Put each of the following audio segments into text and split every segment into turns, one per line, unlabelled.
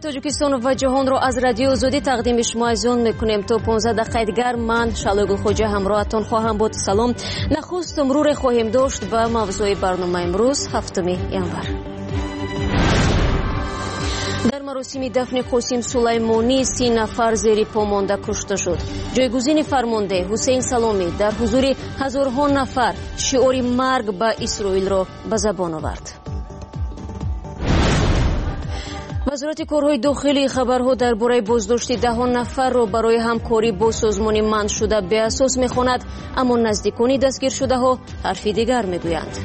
توجیکستان و جهان را از رادیو آزادی تقدیم شما عزیزان میکنیم. تا 15 دقیقه دیگر من شالوی گلخوجه همراهتان خواهم بود. سلام. نخست مرور خواهیم داشت به موضوع برنامه امروز 7 январ. در مراسم دفن قاسم سلیمانی 30 نفر زیر پا مانده کشته شد. جایگزین فرمانده حسین سلامی در حضور هزارها نفر شعار مرگ به اسرائیل را به زبان آورد. وزارت کارهای داخلی خبرها درباره بازداشت 10 نفر را برای همکاری با سازمان منع شده به اساس می‌خواند، اما نزدیکان دستگیر شده ها حرفی دیگر میگویند.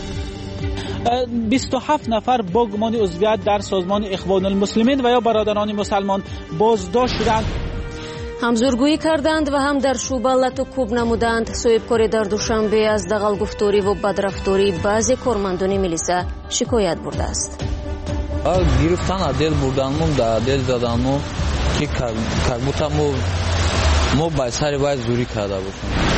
27 نفر با گمان عضویت در سازمان اخوان المسلمین و یا برادران مسلمان بازداشت شدند.
همزورگویی کردند و هم در شعبه لطو کوب نمودند. صاحبکار در دوشنبه از دغلگفتاری و بدرفتاری بعضی کارمندان میلیسا شکایت برده است.
گرفتن عدل بردنمون در عدل زدنمون که کربوتمون ما باید سری باید زوری کرده باشیم.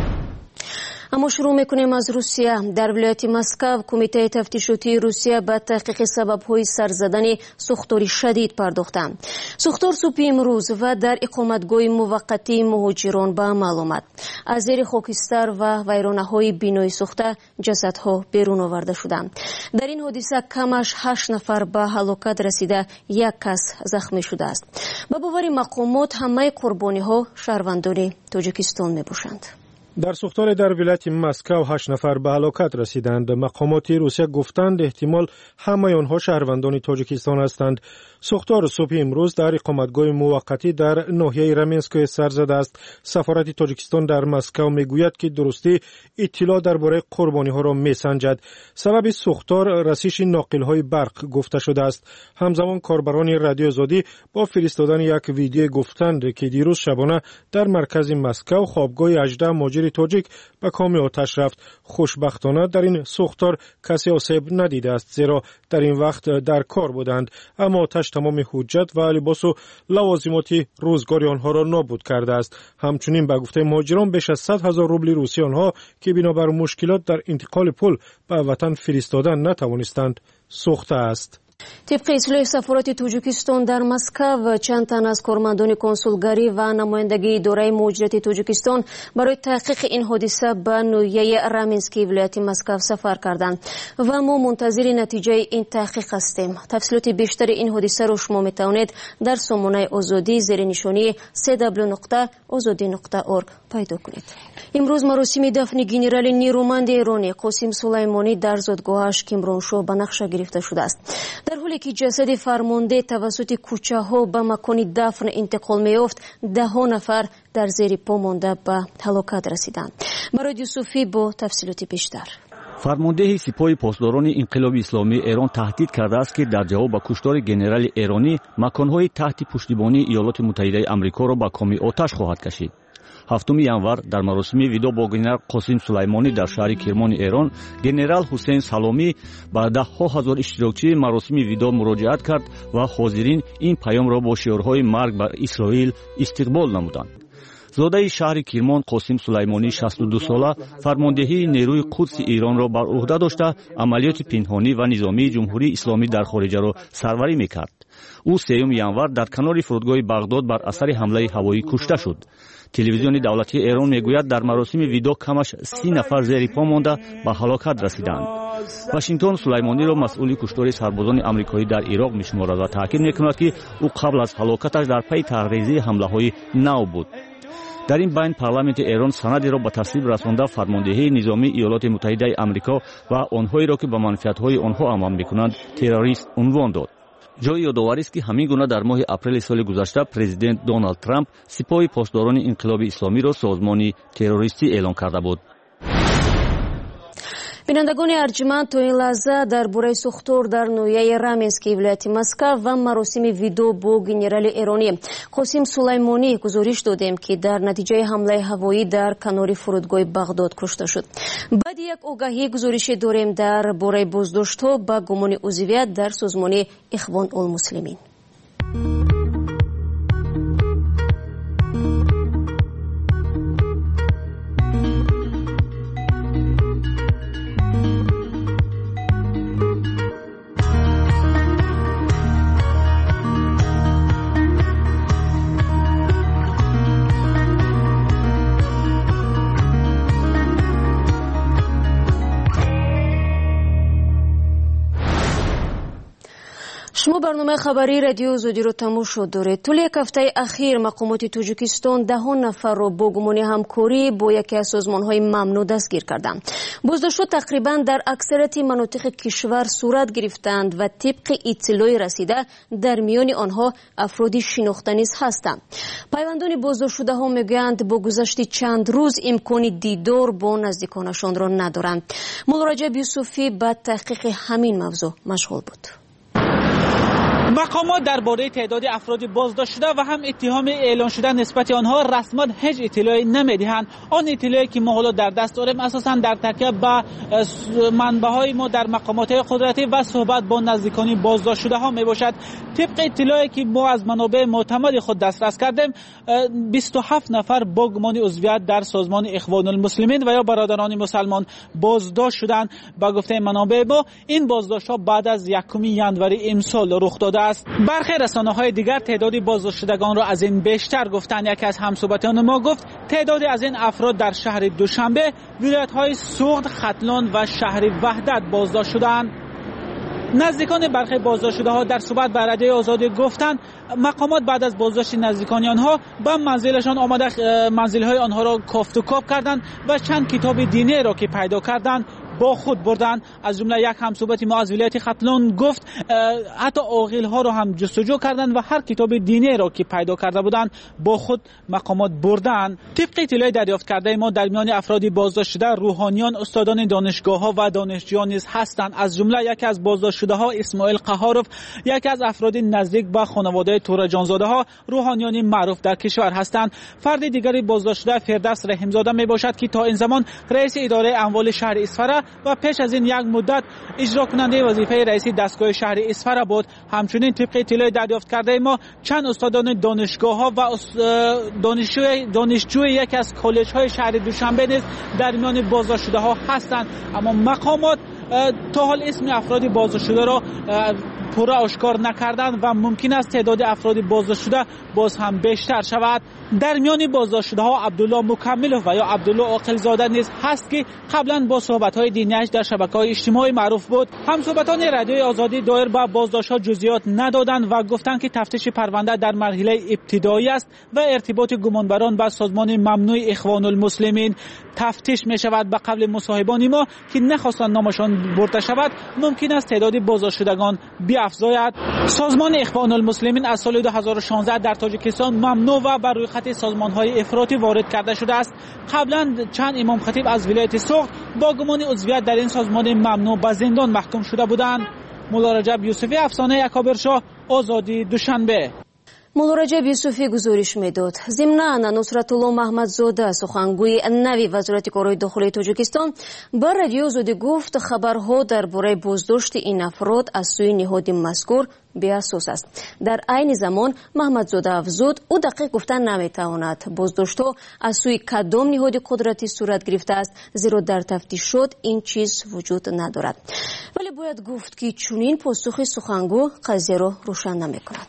اما شروع میکنیم از روسیه. در ولایت مسکو کمیته تفتیشاتی روسیه به تحقیق سبب‌های سر زدن سوختار شدید پرداختند. سوختار صبح امروز و در اقامتگاه موقتی مهاجران به عمل آمد. از زیر خاکستر و ویرانه‌های بینایی سوخته جسدها بیرون آورده شدند. در این حادثه کمش 8 نفر به هلاکت رسیده، 1 کس زخمی شده است. به باور مقامات همه قربانی‌ها شهروندان تاجیکستان میباشند.
در سوختار در ولایت مسکو 8 نفر به هلاکت رسیدند. مقامات روسیه گفتند احتمال همه آنها شهروندان تاجیکستان هستند. سوختار صبح امروز در اقامتگاه موقتی در ناحیه رامینسک سر زده است. سفارت تاجیکستان در مسکو میگوید که درستی اطلاع درباره قربانی ها را میسنجد. سبب سوختار رسیدن ناقل های برق گفته شده است. همزمان کاربران رادیو آزادی با فرستادن یک ویدیو گفتند که دیروز شبانه در مرکز مسکو خوابگاه 18 مهاجر تاجیک به کام آتش رفت. خوشبختانه در این سوختار کسی آسیب ندیده است، زیرا در این وقت در کار بودند، اما آتش تمام حجت و لباس و لوازمات روزگاری آنها را نابود کرده است. همچنین به گفته مهاجران بیش از 100,000 روبل روسی آنها که بنابر مشکلات در انتقال پول به وطن فرستادن نتوانستند سوخته است.
طبق اطلاع سفارت تاجیکستان در مسکو، چند تن از کارمندان کنسولگری و نمایندگی اداره مهاجرت تاجیکستان برای تحقیق این حادثه به ناحیه رامینسک ولایت مسکو سفر کردند و ما منتظر نتیجه این تحقیق هستیم. تفصیلات بیشتر این حادثه را شما میتوانید در سامانه آزادی زیر نشانی www.azadi.org پیدا کنید. امروز مراسم دفن گنرال نیرومند ایرانی قاسم سلیمانی در زادگاهش کیمرانشاه به نقشه گرفته شده است. در حالی که جسد فرمانده توسط کوچه ها به مکان دفن انتقال می‌یافت، 10 نفر در زیر پا مانده به هلاکت رسیدند. مراد یوسفی با تفصیلات بیشتر.
فرمانده سپاه پاسداران انقلاب اسلامی ایران تهدید کرده است که در جواب به کشتار گنرال ایرانی مکان‌های تحت پشتیبانی ایالات متحده آمریکا را به کام آتش خواهد کشید. 7 январ در مراسم ویدو با گنرال قاسم سلیمانی در شهر کرمان ایران، گنرال حسین سلامی با 10,000 اشتراکچی مراسم ویدو مراجعت کرد و حاضرین این پیام را با شعارهای مرگ بر اسرائیل استقبال نمودند. زاده شهر کرمان قاسم سلیمانی 62 ساله فرماندهی نیروی قدس ایران را بر عهده داشته عملیات پنهانی و نظامی جمهوری اسلامی در خارج را سروری میکرد. او 3 январ در کنار فرودگاه بغداد بر اثر حمله هوایی کشته شد. تلویزیون دولتی ایران میگوید در مراسم ویدو کمش 30 نفر زیر پا مانده به هلاکت رسیدند. واشنگتن سلیمانی را مسئول کشتار سربازان آمریکایی در عراق میشمارد و تاکید میکند که او قبل از هلاکتش در پی تحریزی حمله های نو بود. در این بین پارلمانت ایران سندی را به تصویب رسانده فرماندهی نظامی ایالات متحده آمریکا و آنهایی را که به منفعت‌های آنها عمل می‌کنند تروریست عنوان داد. جای یادآوری است که همین گونه در ماه اپریل سال گذشته پرزیدنت دونالد ترامپ سپاه پاسداران انقلاب اسلامی را سازمان تروریستی اعلام کرده بود.
بینندگان ارجمند، تا این لحظه درباره سوختار در ناحیه رامینسک ولایت مسکو و مراسم ویدو با گنرال ایرانی قاسم سلیمانی گزارش دادیم که در نتیجه حمله هوایی در کنار فرودگاه بغداد کشته شد. بعد یک آگاهی گزارش داریم درباره بازداشت‌ها به گمان عضویت در سازمان اخوان المسلمین. شما برنامه خبری رادیو آزادی رو تماشا دارید. طول یک هفته اخیر مقامات تاجیکستان 10 نفر را با گمان همکاری با یکی از سازمان‌های ممنوع دستگیر کردند. بازداشت‌ها تقریبا در اکثریت مناطق کشور صورت گرفتند و طبق اطلاع رسیده در میان آنها افرادی شناخته نیز هستند. پیوندان بازداشت‌شده‌ها میگویند با گذشت چند روز امکان دیدار با نزدیکانشان را ندارند. مولا رجب یوسفی با تحقیق همین موضوع مشغول بود.
مقامات درباره تعداد افراد بازداشت شده و هم اتهام اعلان شده نسبت آنها رسما هیچ اطلاعی نمیدهند. آن اطلاعی که ما حالا در دست داریم اساساً در تکیه به منبع‌های ما در مقامات قدرتی و صحبت با نزدیکان بازداشت شده ها میباشد. طبق اطلاعی که ما از منابع معتمد خود دسترس کردیم 27 نفر با گمان عضویت در سازمان اخوان المسلمین و یا برادران مسلمان بازداشت شدند. با گفته منابع ما این بازداشت‌ها بعد از 1 ژانویه امسال رخ داده است. برخی رسانه‌های دیگر تعداد بازداشت شدگان را از این بیشتر گفتند. یکی از همصحبتان ما گفت تعداد از این افراد در شهر دوشنبه، ولایت‌های سوخت، ختلان و شهر وحدت بازداشت شدند. نزدیکان برخی بازداشت شده ها در صحبت با رادیو آزادی گفتند مقامات بعد از بازداشت نزدیکان آنها به منزلشان آمده منزل‌های آنها را کافت و کاب کردند و چند کتاب دینی را که پیدا کردند با خود بردن. از جمله یک همصحبت ما از ولایت ختلان گفت حتی عاقل ها را هم جستجو کردند و هر کتاب دینی را که پیدا کرده بودند با خود مقامات بردن. طبق اطلاع دریافت کرده ما در میان افرادی بازداشت شده روحانیان، استادان دانشگاه ها و دانشجویان نیز هستند. از جمله یکی از بازداشت شده ها اسماعیل قهاروف، یکی از افراد نزدیک به خانواده تور جانزاده ها روحانیان معروف در کشور هستند. فرد دیگری بازداشت شده فردوس رحیمزاده می باشد که تا این زمان رئیس اداره اموال شهر اصفهان و پیش از این یک مدت اجرا کننده وظیفه رئیس دستگاه شهر اصفهان بود. همچنین طبق اطلاع دریافت کرده ما چند استادان دانشگاه ها و دانشجوی یکی از کالج های شهر دوشنبه نیز در میان بازداشت شده ها هستند. اما مقامات تا حال اسم افراد بازداشت شده را پورا آشکار نکردند و ممکن است تعداد افراد بازداشت شده باز هم بیشتر شود. در میان بازداشت شده ها عبدالله مکملوف و یا عبدالله عاقلزاده نیز هست که قبلا با صحبت های دینیش در شبکه‌های اجتماعی معروف بود. همصحبتان رادیو آزادی دایر به بازداشت ها جزئیات ندادند و گفتند که تفتیش پرونده در مرحله ابتدایی است و ارتباط گمانبران با سازمان ممنوع اخوان المسلمین تفتیش می شود. به قول مصاحبان ما که نخواستند نامشان برده شود ممکن است تعداد بازداشت شدگان بیافزاید. سازمان اخوان المسلمین از سال 2016 در تاجیکستان ممنوع و بر روی خط سازمان‌های افراطی وارد کرده شده است. قبلا چند امام خطیب از ولایت سوخت با گمان عضویت در این سازمان ممنوع به زندان محکوم شده بودند. مولا رجب یوسفی، افسانه اکابر شاه، آزادی، دوشنبه.
مولا رجب یوسفی گزارش میداد. ضمناً نصرتالله محمدزاده سخنگوی نوی وزارت کارهای داخلی تاجیکستان با رادیو آزادی گفت خبرها درباره بازداشت این افراد از سوی نهاد مذکور بی‌اساس است. در عین زمان محمدزاده افزود او دقیق گفتن نمیتواند بازداشت‌ها از سوی کدام نهاد قدرتی صورت گرفته است، زیرا در تفتیشات این چیز وجود ندارد. ولی باید گفت که چنین پاسخ سخنگو قضیه را روشن نمی‌کند.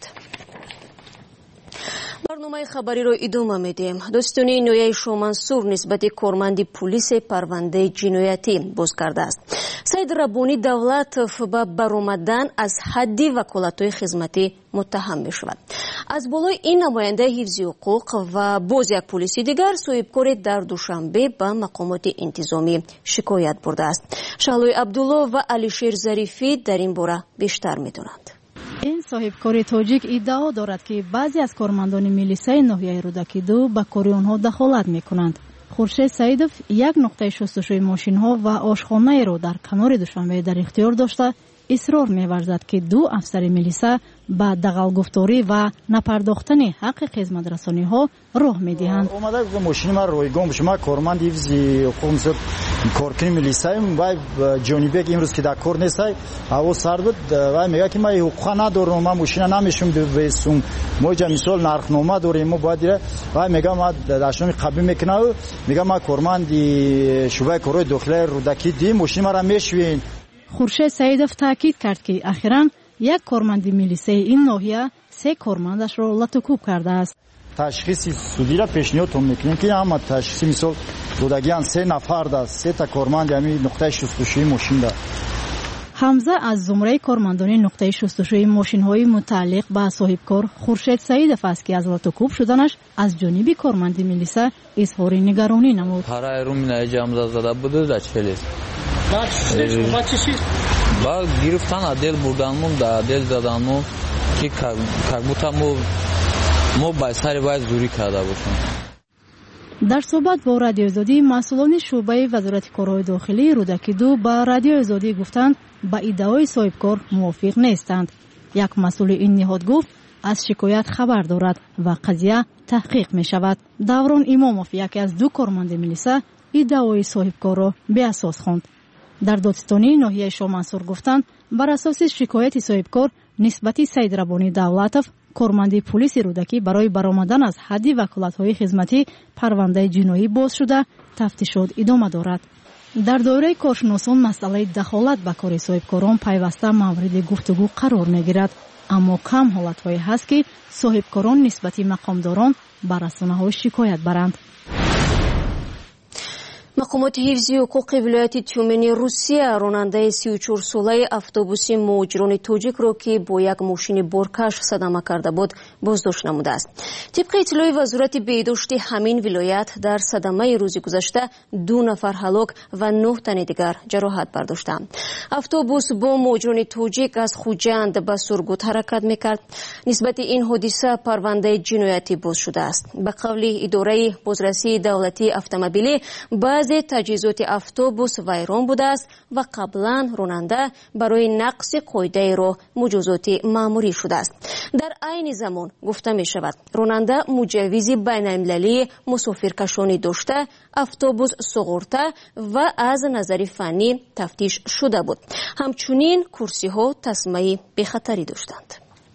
برنامه خبری رو ادامه میدیم. داستانی نویای شومنصور نسبت کارمند پلیس پرونده جنایتی باز کرده است. سید ربانی دولتوف به برآمدن از حد وکالت‌های خدمتی متهم می شود. از بالای این نماینده حفظ حقوق و باز یک پلیسی دیگر صاحبکار در دوشنبه به مقامات انتظامی شکایت برده است. شهلوی عبدالله و علیشیر ظریفی در این باره بیشتر می‌دانند.
این صاحبکار تاجیک ادعا دارد که بعضی از کارمندان میلیسای ناحیه رودکی 2 به کار آنها دخالت میکنند. خورشید سعیدов یک نقطه شستشوی ماشین ها و آشخانه را در کنار دوشنبه در اختیار داشته اصرار می‌ورزد که 2 افسر میلیسا به دغل‌گفتاری و نپرداختن حق خدمت رسانی ها راه می‌دهند.
اومده گفتم ماشین ما رویگم شما کارمند حفظ حقوق کارکنی میلیسایم و جانیبک امروز که در کار نیست هوا سرد بود و میگه که ما حقوق ندارم، ما ماشین نمیشم بفرستم، ما جا مثال نرخنامه داریم، ما باید و میگه ما داشتم قبول میکنم، میگه ما کارمند شعبه کارهای داخلی رودکی دی ماشین ما را میشوین.
خورشید سعیدов تاکید کرد که اخیراً یک کارمند میلیسای این ناحیه 3 کارمندش را لطوکوب کرده است.
تشخیص سودی را پیشنهاد میکنیم که اما تشخیص مثال رودگیان 3 نفر ده 3 تا کارمند همین نقطه شستشویی ماشین ده.
ҳамза аз зумраи кормандони нуқтаи шустушӯи мошинҳои мутааллиқ ба соҳибкор хуршед саидов аст ки аз лотукуб шуданаш аз ҷониби корманди милиса изҳори нигаронӣ намуд.
Ба гирифтан адел бурданмон да адел заданмо ки как будто мо ба сари вай зурӣ карда бошем.
дар суҳбат бо радиоизодӣ масъулони шӯъбаи вазорати корҳои дохилии рӯдакиду ба радиоизодӣ гуфтанд ба иддаои соҳибкор мувофиқ нестанд. як масъули ин ниҳод гуфт аз шикоят хабар дорад ва қазия таҳқиқ мешавад. даврон имомов яке аз ду корманди милиса иддаои соҳибкорро беасос хонд. дар додистони ноҳияи шоҳмансур гуфтанд бар асоси шикояти соҳибкор нисбати саид рабони давлатов корманди пулиси рӯдакӣ барои баромадан аз ҳадди ваколатҳои хизматӣ парвандаи ҷиноӣ боз шуда тафтишот идома дорад. дар доираи коршиносон масъалаи дахолат ба кори соҳибкорон пайваста мавриди гуфтугӯ қарор мегирад, аммо кам ҳолатҳое ҳаст ки соҳибкорон нисбати мақомдорон ба расонаҳо шикоят баранд.
мақомоти ҳифзи ҳуқуқи вилояти тюмени русия ронандаи 34-солаи автобуси муҳоҷирони тоҷикро ки бо як мошини боркаш садама карда буд боздошт намудааст. тибқи иттилои вазорати беҳдошти ҳамин вилоят дар садамаи рӯзи гузашта 2 нафар ҳалок ва 9 тани дигар ҷароҳат бардоштанд. автобус бо муҳоҷирони тоҷик аз хуҷанд ба сургут ҳаракат мекард. нисбати ин ҳодиса парвандаи ҷиноятӣ боз шудааст. ба қавли идораи бозрасии давлатии автомобилӣ баъзе таҷҳизоти автобус вайрон будааст ва қаблан ронанда барои нақси қоидаи роҳ муҷозоти маъмурӣ шудааст. дар айни замон гуфта мешавад ронанда муҷаввизи байналмилалии мусофиркашонӣ дошта автобус суғурта ва аз назари фаннӣ тафтиш шуда буд. ҳамчунин курсиҳо тасмаи бехатарӣ доштанд.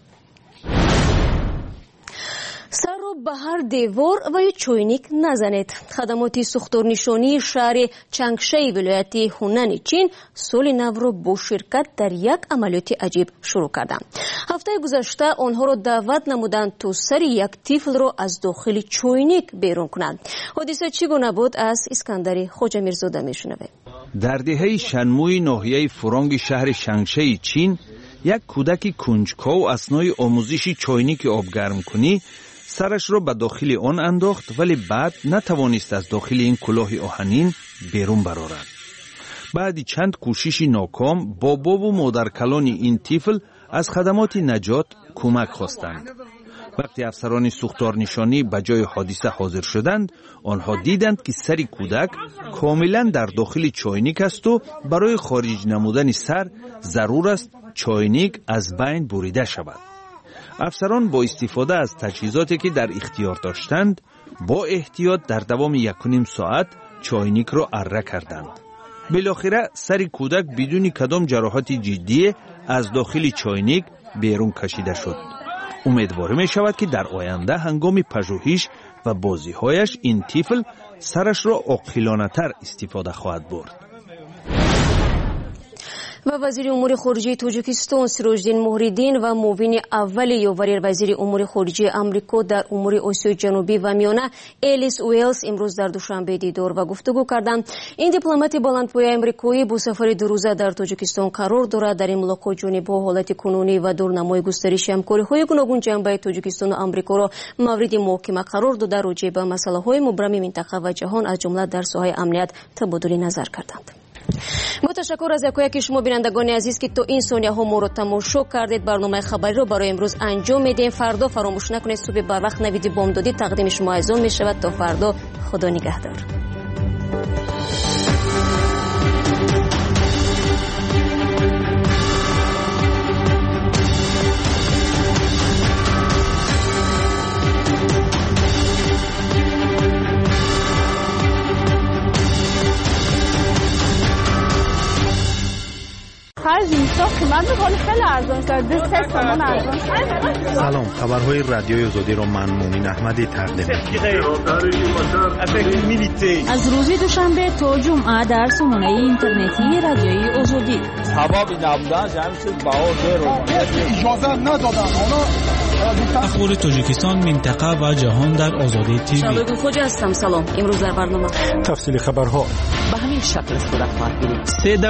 сарро ба ҳар девор ва ё чойник назанед. хадамоти сухторнишонии шаҳри чангшаи вилояти ҳунани чин соли навро бо ширкат дар як амалиёти аҷиб шурӯъ карданд. ҳафтаи гузашта онҳоро даъват намуданд то сари як тифлро аз дохили чойник берун кунанд. ҳодиса чӣ гуна буд? аз искандари хоҷамирзода мешунавем.
дар деҳаи шанмӯи ноҳияи фуронги шаҳри чангшаи чин як кӯдаки кунҷков аснои омӯзиши чойники обгармкунӣ сарашро ба дохили он андохт, вале баъд натавонист аз дохили ин кӯлоҳи оҳанин берун барорад. баъди чанд кӯшиши ноком бобову модаркалони ин тифл аз хадамоти наҷот кӯмак хостанд. вақти афсарони сухторнишонӣ ба ҷои ҳодиса ҳозир шуданд, онҳо диданд ки сари кӯдак комилан дар дохили чойник асту барои хориҷ намудани сар зарур аст чойник аз байн бурида шавад. афсарон бо истифода аз таҷҳизоте ки дар ихтиёр доштанд бо эҳтиёт дар давоми 1.5 соат чойникро арра карданд. билохира сари кӯдак бидуни кадом ҷароҳати ҷиддие аз дохили чойник берун кашида шуд. умедворӣ мешавад ки дар оянда ҳангоми пажӯҳиш ва бозиҳояш ин тифл сарашро оқилонатар истифода хоҳад бурд.
ва вазири умури хориҷии тоҷикистон Сироҷдин Муҳриддин ва муовини аввали ёвари вазири умури хориҷии Амрико дар умури Осиёи ҷанубӣ ва миёна Элис Уэлс имрӯз дар душанбе дидор ва гуфтугӯ карданд. ин дипломати баландпояи амрикоӣ бо сафари дурӯза дар Тоҷикистон қарор дорад. дар ин мулоқот ҷонибҳо ҳолати кунунӣ ва дурнамои густариши ҳамкориҳои гуногун ҷанбаи Тоҷикистону Амрикоро мавриди муҳокима қарор дода роҷеъ ба масъалаҳои мубрами минтақа ва ҷаҳон аз ҷумла дар соҳаи амният табодули назар карданд. мо ташаккур аз якояки шумо бинандагони азиз ки то ин сонияҳо моро тамошо кардед. барномаи хабариро барои имрӯз анҷом медиҳем. фардо фаромӯш накунед субҳи барвақт навиди бомдодӣ тақдими шумо айзон мешавад. то фардо, худо нигаҳдор.
هر انسان اینجا قیمت می‌کنه خیلی ارزان است. 3 تومن ارزان.
سلام، خبرهای رادیوی آزادی رو من مومن احمدی تقدیم می‌کنم.
از روز دوشنبه تا جمعه در سامانه اینترنتی رادیوی آزادی.
سبب نبودن همین چیز بها اجازه ندادن.
اخبار تاجیکستان، منطقه و جهان در آزادی تیوی.
شبگو خوجا هستم. سلام. امروز در برنامه
تفصیل خبرها
به همین شکل صورت خواهد گرفت.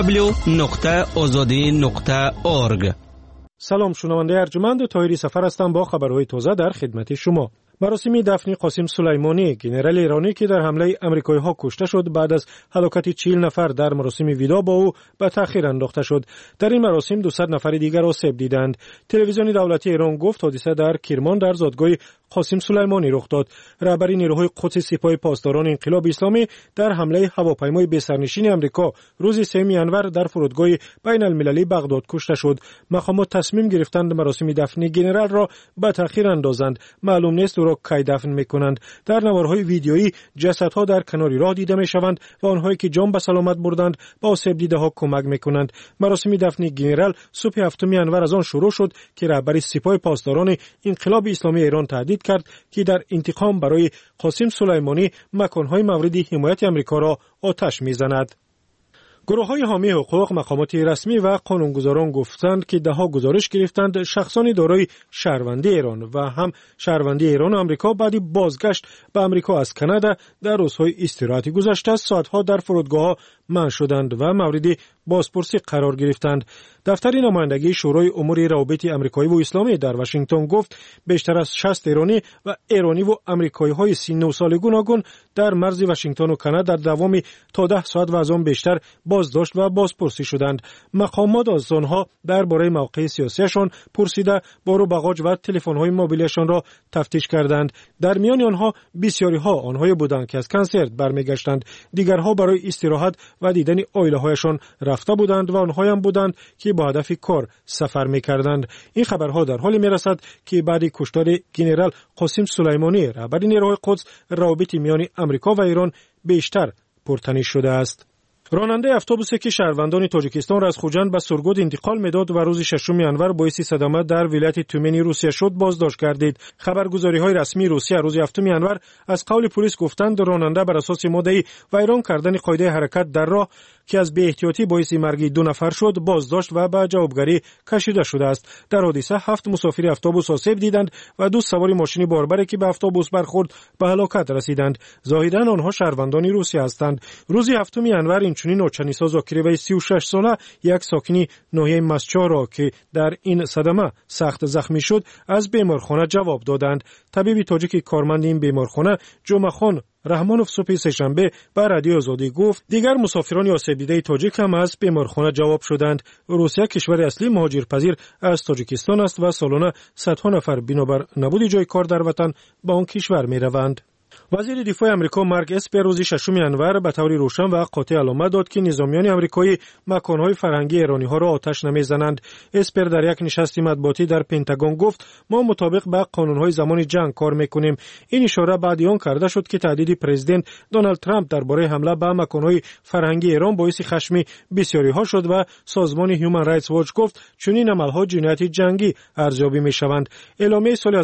www.azadi.org.
سلام، شنونده ارجمند طاهری سفر هستم با خبرهای تازه در خدمت شما. مراسم دفن قاسم سلیمانی، ژنرال ایرانی که در حمله آمریکایی‌ها کشته شد، بعد از هلاکت 40 نفر در مراسم ودا با او به تأخیر انداخته شد. در این مراسم 200 نفر دیگر آسیب دیدند. تلویزیون دولتی ایران گفت حادثه در کرمان در زادگاه قاسم سلیمانی رخ داد. رهبر نیروهای قدس سپاه پاسداران انقلاب اسلامی در حمله هواپیمای بی‌سرنشین آمریکا روز 3 ژانویه در فرودگاه بین المللی بغداد کشته شد. مقامات تصمیم گرفتند مراسم دفن ژنرال را به تأخیر اندازند. معلوم نیست او را کی دفن می‌کنند. در نوارهای ویدیویی جسدها در کنار راه دیده می‌شوند و آنهایی که جان به سلامت بردند با آسیب دیده‌ها کمک می‌کنند. مراسم دفن ژنرال صبح 7 ژانویه از آن شروع شد که رهبر سپاه پاسداران انقلاب اسلامی ایران تهدید کرد که در انتقام برای قاسم سلیمانی مکان‌های مورد حمایت آمریکا را آتش می‌زند. گروه‌های حامی حقوق، مقامات رسمی و قانونگذاران گفتند که ده‌ها گزارش گرفتند شخصانی دارای شهروندی ایران و هم شهروندی ایران و آمریکا بعد بازگشت به آمریکا از کانادا در روزهای استراحت گذشته ساعت‌ها در فرودگاه‌ها منع شدند و مورد بازپرسی قرار گرفتند. دفتر نمایندگی شورای امور روابط آمریکایی و اسلامی در واشنگتن گفت بیشتر از 60 ایرانی و آمریکایی‌های 39 ساله گوناگون در مرز واشنگتن و کانادا در دوام تا 10 ساعت و از آن بیشتر بازداشت و بازپرسی شدند. مقامات از آنها درباره موقع سیاسیشان پرسیده بارو باغاج و تلفن‌های موبیلشان را تفتیش کردند. در میان آنها بسیاری‌ها آنهایی بودند که از کنسرت برمیگشتند، دیگرها برای استراحت و دیدن عائله‌هایشان رفته بودند و آنها هم بودند که با هدف کار سفر می‌کردند. این خبرها در حالی می‌رسد که بعد کشتار ژنرال قاسم سلیمانی رهبر نیروهای قدس روابط میان آمریکا و ایران بیشتر پرتنش شده است. راننده اتوبوسی که شهروندان تاجیکستان را از خوجند به سرگود انتقال می‌داد و روز 6 ژانویه باعث صدمه در ولایت تومنی روسیه شد بازداشت گردید. خبرگزاری‌های رسمی روسیه روز 7 ژانویه از قول پلیس گفتند راننده بر اساس ماده ویران کردن قاعده حرکت در راه که از بی‌احتیاطی باعث مرگ 2 نفر شد بازداشت و به جوابگری کشیده شده است. در حادثه 7 مسافر اتوبوس آسیب دیدند و 2 سوار ماشین باربری که به اتوبوس برخورد به هلاکت رسیدند. ظاهراً آنها شهروندان روسیه هستند. روز 7 ژانویه اینچنین نوچنیسا زاکریوی 36 ساله یک ساکنی ناحیه مسچا را که در این صدمه سخت زخمی شد از بیمارخانه جواب دادند. طبیب تاجیک کارمند این بیمارخانه جمعخان رحمانوف صبح سه‌شنبه به رادیو آزادی گفت دیگر مسافران آسیب دیده تاجیک هم از بیمارخانه جواب شدند. روسیه کشور اصلی مهاجرپذیر از تاجیکستان است و سالانه صدها نفر بنابر نبود جای کار در وطن به آن کشور می‌روند. وزیر دفاع آمریکا مارک اسپر روز 6 ژانویه به طور روشن و قاطع علامت داد که نظامیان آمریکایی مکان‌های فرهنگی ایرانی‌ها را آتش نمی‌زنند. اسپر در یک نشست مطبوعاتی در پنتاگون گفت ما مطابق با قانون‌های زمان جنگ کار می‌کنیم. این اشاره بعد آن کرده شد که تهدید پرزیدنت دونالد ترامپ درباره حمله به مکان‌های فرهنگی ایران باعث خشم بسیاری‌ها شد و سازمان هیومن رایتس واچ گفت چنین عمل‌ها جنایت جنگی ارزیابی می‌شوند. اعلامیه سال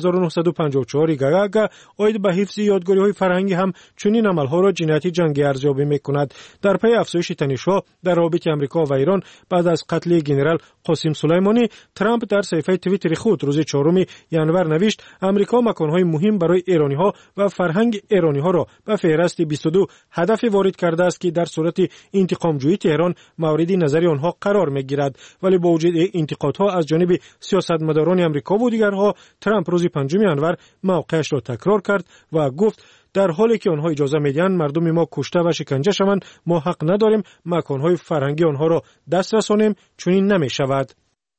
1954 گاگا عاید به حفظ یادگاری‌های فرهنگی هم چنین عمل‌ها را جنایت جنگی ارزیابی می‌کند. در پی افزایش تنش‌ها در رابطه آمریکا و ایران بعد از قتل ژنرال قاسم سلیمانی، ترامپ در صفحه توییتر خود روز 4 ژانویه نوشت آمریکا مکان‌های مهم برای ایرانی‌ها و فرهنگ ایرانی‌ها را به فهرست 22 هدف وارد کرده است که در صورت انتقام‌جویی تهران مورد نظر آنها قرار می‌گیرد. ولی با وجود انتقادها از جانب سیاستمداران آمریکا و دیگرها، ترامپ روز 5 ژانویه موقعش را تکرار کرد و گفت در حالی که آنها اجازه میدهند مردم ما کشته و شکنجه شوند، ما حق نداریم مکان‌های فرهنگی آنها را دست رسانیم، چنین نمی‌شود.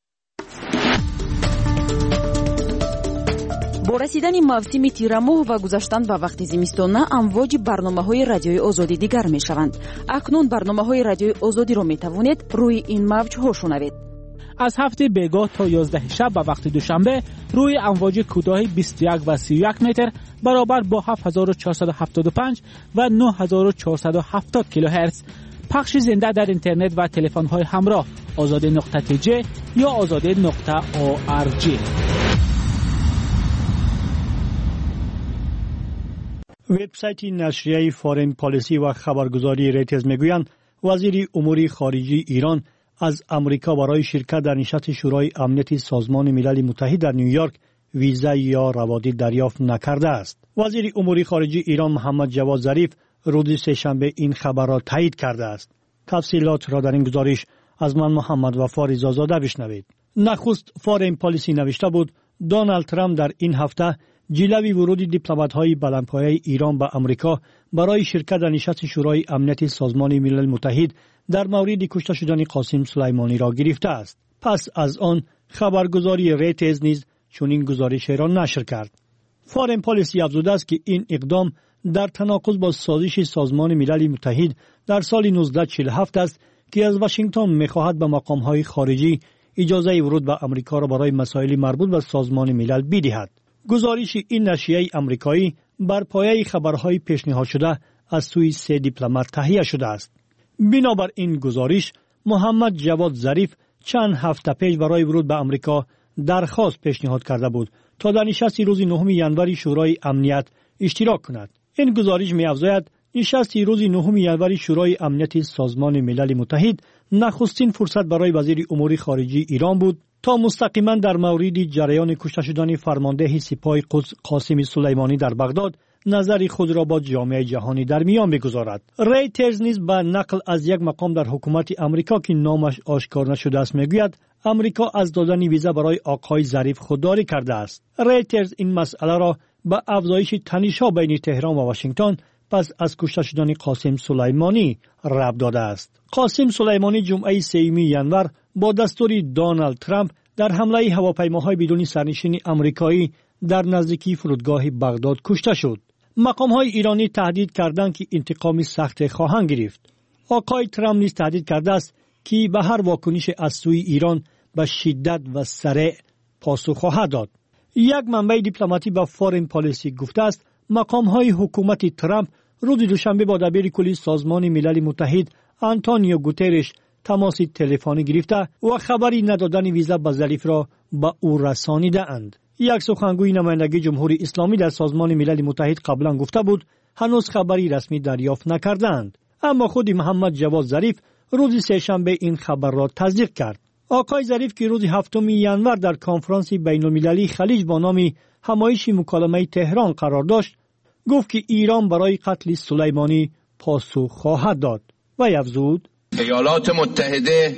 با رسیدن موسم تیرماه و گذشتن به وقت زمستانه امواج برنامه‌های رادیوی آزادی دیگر می‌شوند. اکنون برنامه‌های رادیوی آزادی را می‌توانید روی این موج‌ها شنوید.
از هفته بیگاه تا 11 شب به وقت دوشنبه روی امواج کوتاه 21 و 31 متر برابر با 7475 و 9470 کیلوهرتز پخش زنده در اینترنت و تلفن‌های همراه azade.tj یا azade.org.
وبسایت نشریه فارن پالیسی و خبرگزاری ریترز میگویند وزیر امور خارجه ایران از امریکا برای شرکت در نشست شورای امنیت سازمان ملل متحد در نیویورک ویزا یا روادید دریافت نکرده است. وزیر امور خارجه ایران محمد جواد ظریف روز سه‌شنبه این خبر را تایید کرده است. تفصیلات را در این گزارش از من محمد وفا رضازاده بشنوید. نخست فارن پالیسی نوشته بود دونالد ترامپ در این هفته جلوی ورود دیپلمات‌های بلندپایه ایران به امریکا برای شرکت در نشست شورای امنیت سازمان ملل متحد در مورد کشته شدن قاسم سلیمانی را گرفته است. پس از آن خبرگزاری ریترز نیز چنین گزارش را نشر کرد. فارن پالیسی افزوده است که این اقدام در تناقض با سازش سازمان ملل متحد در سال 1947 است که از واشنگتن می‌خواهد به مقام‌های خارجی اجازه ورود به امریکا را برای مسائل مربوط به سازمان ملل بدهد. گزارش این نشریه آمریکایی بر پایه خبرهای پیشنهاد شده از سوی 3 دیپلمات تهیه شده است. بنابر این گزارش محمد جواد ظریف چند هفته پیش برای ورود به امریکا درخواست پیشنهاد کرده بود تا در نشست روز 9 ژانویه شورای امنیت اشتراک کند. این گزارش می‌افزاید نشست روز 9 ژانویه شورای امنیت سازمان ملل متحد نخستین فرصت برای وزیر امور خارجه ایران بود تا مستقیما در مورد جریان کشته شدن فرمانده سپاه قدس قاسم سلیمانی در بغداد نظر خود را با جامعه جهانی در میان بگذارد. ریترز نیز به نقل از یک مقام در حکومت امریکا که نامش آشکار نشده است میگوید امریکا از دادن ویزا برای آقای ظریف خودداری کرده است. ریترز این مسئله را به افزایش تنش‌ها بین تهران و واشنگتن پس از کشته شدن قاسم سلیمانی ربط داده است. قاسم سلیمانی جمعه 3 ژانویه با دستور دونالد ترامپ در حمله هواپیماهای بدون سرنشین آمریکایی در نزدیکی فرودگاه بغداد کشته شد. مقام‌های ایرانی تهدید کردند که انتقام سخت خواهند گرفت. آقای ترامپ نیز تهدید کرده است که به هر واکنش از سوی ایران به شدت و سریع پاسخ خواهد داد. یک منبع دیپلماتی به فارن پالیسی گفته است مقام‌های حکومت ترامپ روز دوشنبه با دبیر کلی سازمان ملل متحد آنتونیو گوترش تماس تلفنی گرفته و خبری ندادن ویزا به ظریف را به او رسانیده اند. یک سخنگوی نمایندگی جمهوری اسلامی در سازمان ملل متحد قبلا گفته بود هنوز خبری رسمی دریافت نکردند، اما خود محمد جواد ظریف روز سه‌شنبه این خبر را تصدیق کرد. آقای ظریف که روز 7 ژانویه در کنفرانس بین‌المللی خلیج با نام همایش مکالمه تهران قرار داشت گفت که ایران برای قتل سلیمانی پاسخ خواهد داد و افزود
ایالات متحده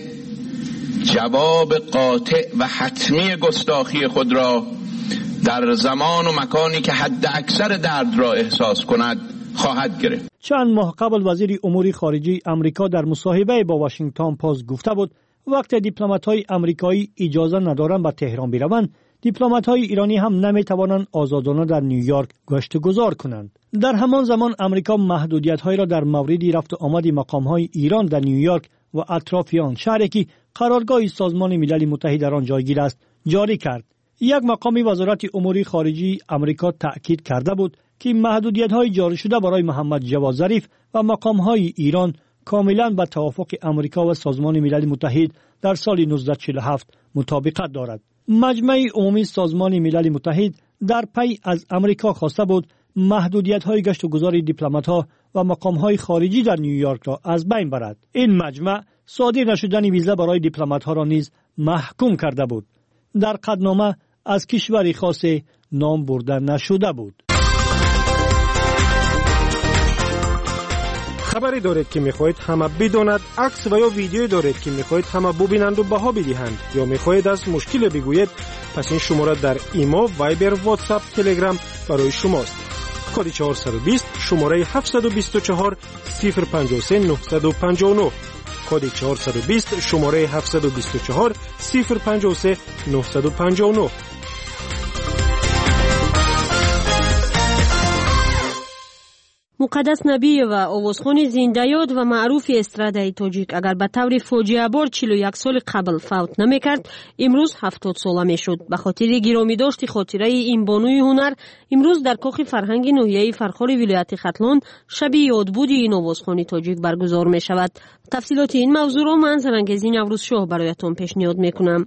جواب قاطع و حتمی گستاخی خود را در زمان و مکانی که حد اکثر درد را احساس کند خواهد گرفت.
چند ماه قبل وزیر امور خارجه امریکا در مصاحبه با واشنگتن پست گفته بود وقتی دیپلمات‌های آمریکایی اجازه ندارند به تهران بروند، دیپلمات‌های ایرانی هم نمی‌توانند آزادانه در نیویورک گشت گذار کنند. در همان زمان آمریکا محدودیت‌هایی را در مورد رفت و آمد مقام‌های ایران در نیویورک و اطراف آن، شهری که قرارگاه سازمان ملل متحد در آن جایگیر است، جاری کرد. یک مقام وزارت امور خارجه آمریکا تأکید کرده بود که محدودیت‌های جاری شده برای محمد جواد ظریف و مقام‌های ایران کاملاً با توافق امریکا و سازمان ملل متحد در سال 1947 مطابقت دارد. مجمع عمومی سازمان ملل متحد در پی از امریکا خواسته بود محدودیت‌های گشت و گذار دیپلمات‌ها و مقام‌های خارجی در نیویورک را از بین برد. این مجمع صادر نشدن ویزا برای دیپلمات‌ها را نیز محکوم کرده بود. در قطعنامه از کشوری خاص نام برده نشده بود.
خبری دارید که میخواهید همه بداند، عکس و یا ویدیویی دارید که میخواهید همه ببینند و بها بدهند، یا میخواهید از مشکل بگویید، پس این شماره در ایمو، وایبر، واتساپ، تلگرام برای شماست. کد 420 شماره 724 053 959. کد 420 شماره 724 053 959.
مقدس نبی و آوازخوان زنده‌یاد و معروف استرادای تاجیک اگر به طور فاجعه بار 41 سال قبل فوت نمی‌کرد، امروز 70 ساله می‌شد. به خاطر گرامی داشت خاطره این بانوی هنر، امروز در کاخ فرهنگ ناحیه فرخار ولایت ختلان شب یادبود این آوازخوان تاجیک برگزار می‌شود. تفصیلات این موضوع را من زرنگزی نوروز شاه برایتان پیشنهاد می‌کنم.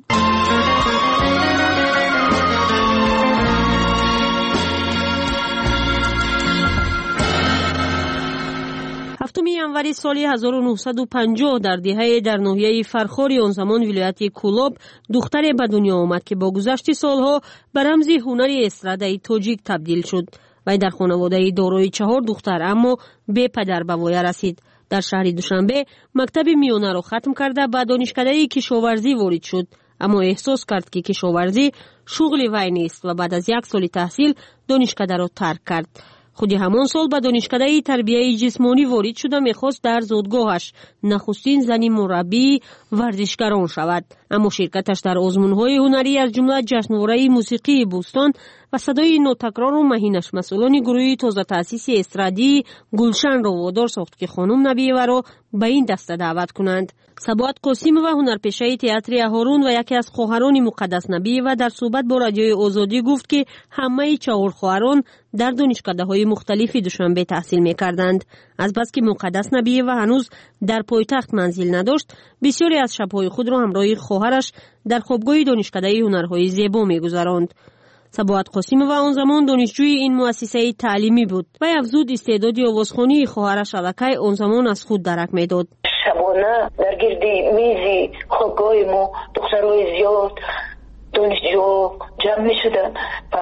7 ینوری سال 1950 در دهه در ناحیه فرخار آن زمان ولایت کولاب دختر به دنیا آمد که با گذشت سالها به رمز هنر استرادای تاجیک تبدیل شد. وی در خانواده دارای 4 دختر اما بی پدر به وای رسید. در شهر دوشنبه مکتب میانه را ختم کرده به دانشکده کشاورزی وارد شد، اما احساس کرد که کشاورزی شغل وی نیست و بعد از 1 سال تحصیل دانشکده را ترک کرد. خودی همان سال به دانشکده تربیه جسمانی وارد شده میخواست در زادگاهش نخستین زنی مربی ورزشکاران شود، اما شرکتش در آزمون‌های هنری از جمله جشنواره موسیقی بوستان و صدای نوتکرار و مهینش مسئولان گروه تازه تأسیس استرادی گلشن را وادار ساخت که خانم نبیه را به این دسته دعوت کنند. سبوات قاسم و هنرپیشه تئاتر هارون و یکی از خواهران مقدس نبی و در صحبت با رادیوی آزادی گفت که همه 4 خواهران در دانشکده‌های مختلف دوشنبه تحصیل می‌کردند. از بس که مقدس نبی و هنوز در پایتخت منزل نداشت، بسیاری از شب‌های خود را همراه خواهرش در خوابگاه دانشکده هنرهای زیبا می‌گذراند. سبوات قاسم و آن زمان دانشجوی این مؤسسه تعلیمی بود و افزود استعداد آوازخوانی خواهرش الکی آن زمان از خود درک می‌داد.
شبانه در گرد میزی خوابگاه ما دخترای زیاد دانشجو جمع می‌شدند و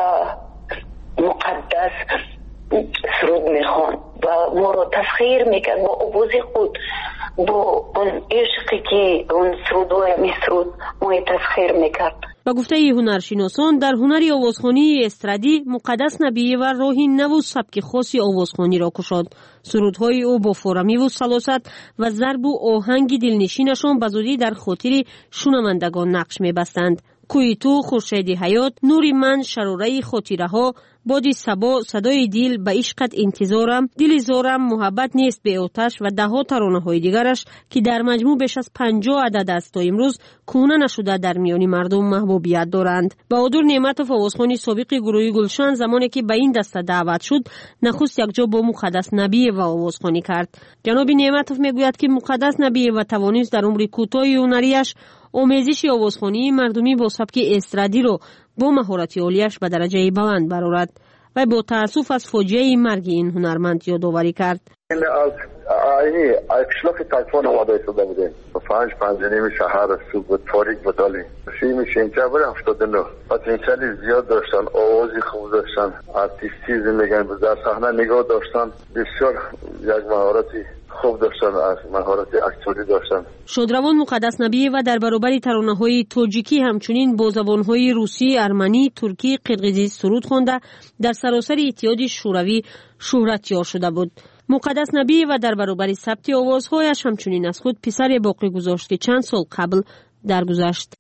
مقدس سرود میخوان و ما رو تسخیر میکرد با آواز خود، با اون عشقی که اون سرودوی میسرود ما تسخیر میکرد.
با گفته هنرشناسان در هنر آوازخوانی استرادی مقدس نبی و راهی نو و سبک خاصی آوازخوانی را کشاد. سرودهای او با فورمی و سلاست و ضرب و آهنگ دلنشینشان به زودی در خاطر شنوندگان نقش میبستند. کوی تو، خورشید حیات، نوری من، شراره خاطره ها، بادی صبا، صدای دل، به عشقت انتظارم، دل زارم، محبت نیست به آتش و ده ها ترانه های دیگرش که در مجموع بیش از 50 عدد است تا امروز کهنه نشده در میان مردم محبوبیت دارند. بهادر نعمتوف آوازخوان سابق گروه گلشن زمانی که به این دسته دعوت شد نخست یکجا با مقدس نبی و آوازخوانی کرد. جناب نعمتوف میگوید که مقدس نبی و توانست در عمر کوتاه هنریش آموزش آوازخوانی مردمی با سبک استرادی رو با مهارت عالیش به درجه بلند برآورد و با تأسف از فاجعه مرگ این هنرمند یادآوری کرد.
از قشلاق تلفن آماده شده بودیم و 5 شهر صبح تاریک بدالیم میشه جبر 79 پتانسیل زیاد داشتن، آوازی خوب داشتن، آرتیستی زندگی در صحنه نگاه داشتن، بسیار یک مهارتی خوب داشتن، از مهارت اکتوری داشتن.
شادروان مقدس نبی و در برابر ترانه‌های تاجیکی همچنین با زبان‌های روسی، ارمنی، ترکی، قرقیزی سرود خوانده در سراسر اتحاد شوروی شهرت یافته شده بود. مقدس نبی و در برابر ثبت آوازهایش همچنین از خود پسر باقی گذاشت که چند سال قبل درگذشت.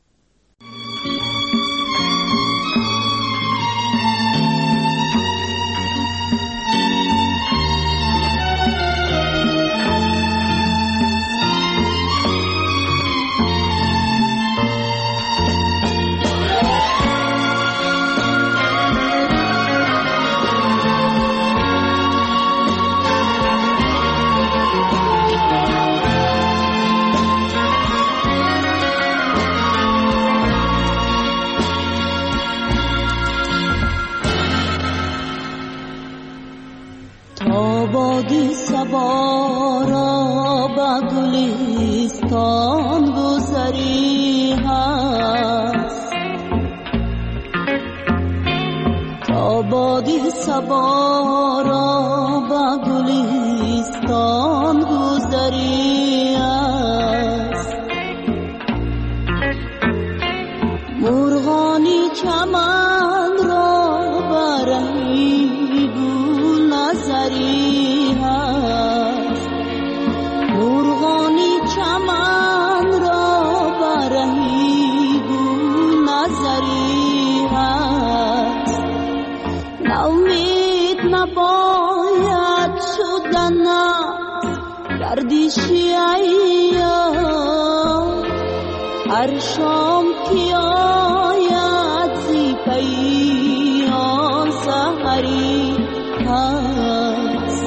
بادی صبا را به گلستان گذری هست، تا بادی صبا را به گلستان گذری هست، مرغانی چمن را برهی گل نظری هست، مرغانی چمن را برهی گل نظری هست، نومید نباید شد گردشی ایام هر شام که آید زی پی آن سحری هست.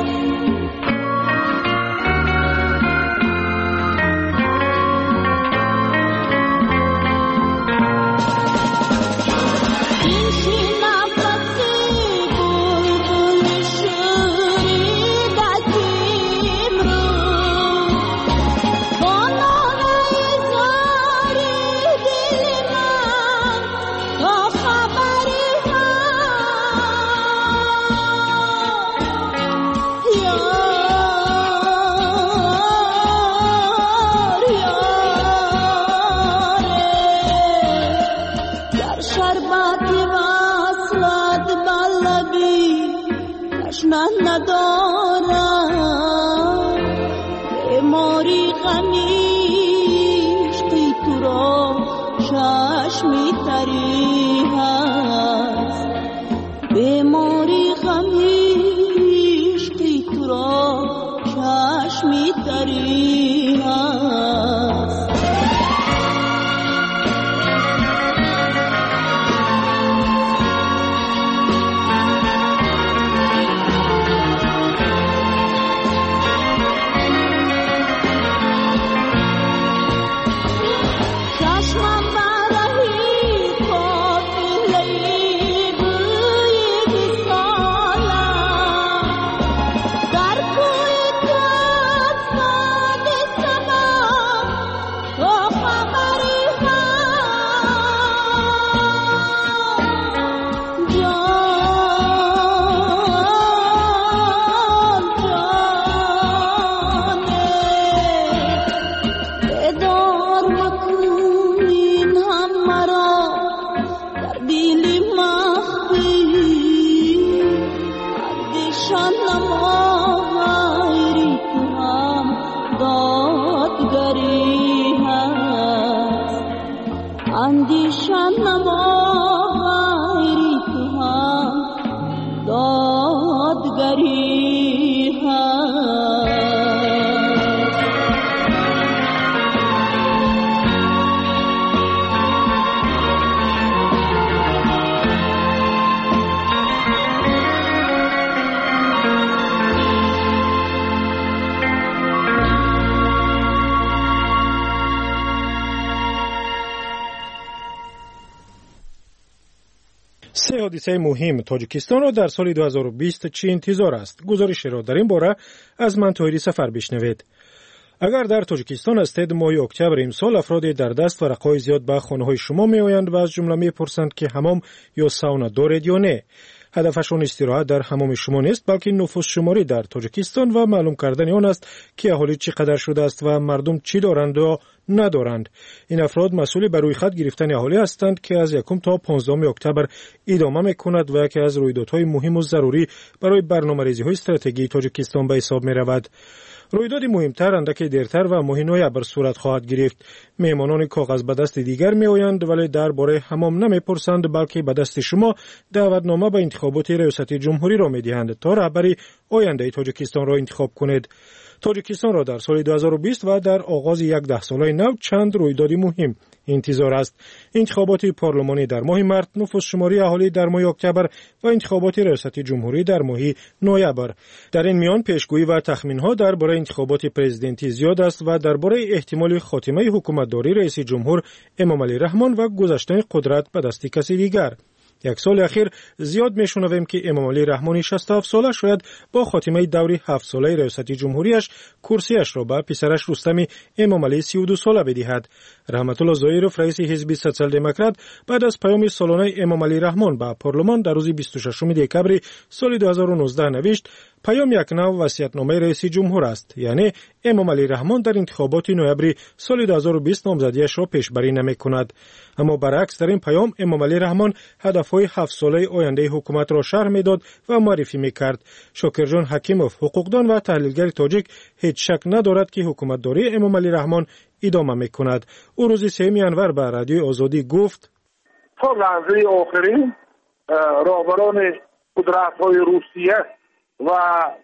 سه حادثه مهم تاجیکستان را در سال 2020 چی انتظار است؟ گزارش را در این باره از من طاهری سفر بشنوید. اگر در تاجیکستان هستید ماه اکتبر امسال افراد در دست ورقهای زیاد به خانه‌های شما میآیند و از جمله میپرسند که حمام یا ساونا دارید یا نه. هدفشون استراحت در حمام شما نیست بلکه نفوس شماری در تاجیکستان و معلوم کردن آن است که اهالی چقدر شده است و مردم چی دارند و ندارند. این افراد مسئول بر روی خط گرفتن اهالی هستند که از 1 تا 15 اکتبر ادامه میکند و که از رویدادهای مهم و ضروری برای برنامه‌ریزی‌های استراتژی تاجیکستان به حساب می‌رود. رویداد مهمتر اندکی دیرتر و ماه نوامبر صورت خواهد گرفت. مهمانان کاغذ به دست دیگر میآیند ولی درباره حمام نمیپرسند بلکه به دست شما دعوتنامه به انتخابات ریاست جمهوری را میدهند تا رهبری آینده تاجیکستان را انتخاب کنید. تاجیکستان را در سال 2020 و در آغاز یک 10 ساله نو چند رویداد مهم انتظار است. انتخابات پارلمانی در ماه مارس، نفوس شماری اهالی در ماه اکتبر و انتخابات ریاست جمهوری در ماه نوامبر. در این میان پیشگویی و تخمین‌ها درباره انتخابات پرزیدنتی زیاد است و درباره احتمال خاتمه حکومتداری رئیس جمهور امامعلی رحمان و گذشتن قدرت به دست کسی دیگر. یک سال اخیر زیاد میشنویم که امامعلی رحمانی 67 ساله شاید با خاتمه دوری 7 ساله ریاست جمهوریش کرسیش را به پسرش رستم امامعلی 32 ساله بدهد. رحمت الله ظاهرов رئیس حزب سوسیال دموکرات بعد از پیام سالانه امامعلی رحمان به پارلمان در روز 26 دکبر سال 2019 نوشت: پیام یک نوع وصیت‌نامه رئیس جمهور است، یعنی امامعلی رحمان در انتخابات نوامبر سال 2020 نامزدیش را پیشبری نمی‌کند. اما برعکس در این پیام امامعلی رحمان هدف‌های 7 ساله آینده حکومت را شرح می‌داد و معرفی می‌کرد. شاکرجان حکیموف، حقوقدان و تحلیلگر تاجیک، هیچ شک ندارد که حکومتداری امامعلی رحمان ادامه می‌کند. او روز 3 ینور به رادیوی آزادی گفت:
تا لحظه آخرین رهبران قدرت‌های روسیه و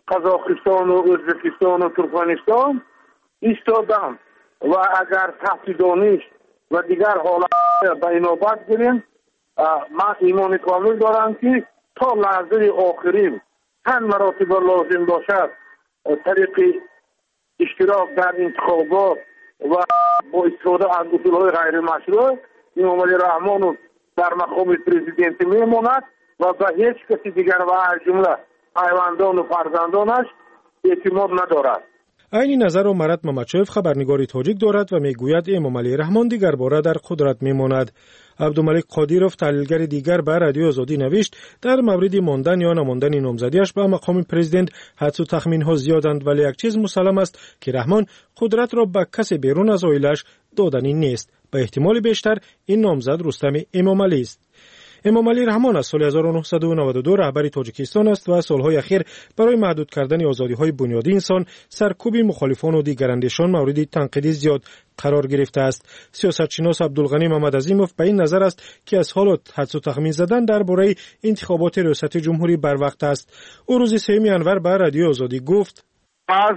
قزاقستان و ازبکستان و ترکمنستان ایستادم و اگر تحت دانش و دیگر حالات به اینابت گیریم، من ایمان کامل دارم که تا لحظه آخرین چند مراتب لازم باشد طریق اشتراک در انتخابات و با استفاده از اصولهای غیر مشروع امام علی رحمان در مقام پرزیدنت میماند و به هیچ کسی دیگر و از جمله پیوندان و فرزندانش اعتماد ندارد.
این نظر را مرات ممچوف خبرنگاری تاجیک دارد و میگوید امام علی رحمان دیگر باره در قدرت میماند. عبدالملک قادیروف تحلیلگر دیگر به رادیو آزادی نوشت در مورد ماندن یا نماندن نامزدیش به مقام پرزیدنت حدس و تخمین ها زیادند، ولی یک چیز مسلم است که رحمان قدرت را به کسی بیرون از عائله‌اش دادنی نیست. به احتمال بیشتر این نامزد رستم امام علی است. امام علی رحمان از سال 1992 رهبر تاجیکستان است و سالهای اخیر برای محدود کردن آزادی‌های بنیادی انسان سرکوب مخالفان و دیگر اندیشان مورد تنقید زیاد قرار گرفته است. سیاستشناس عبدالغنی محمدعظیموف به این نظر است که از حالات حدس و تخمین زدن درباره انتخابات ریاست جمهوری بر وقت است. او روز 3 انور به رادیو آزادی گفت:
از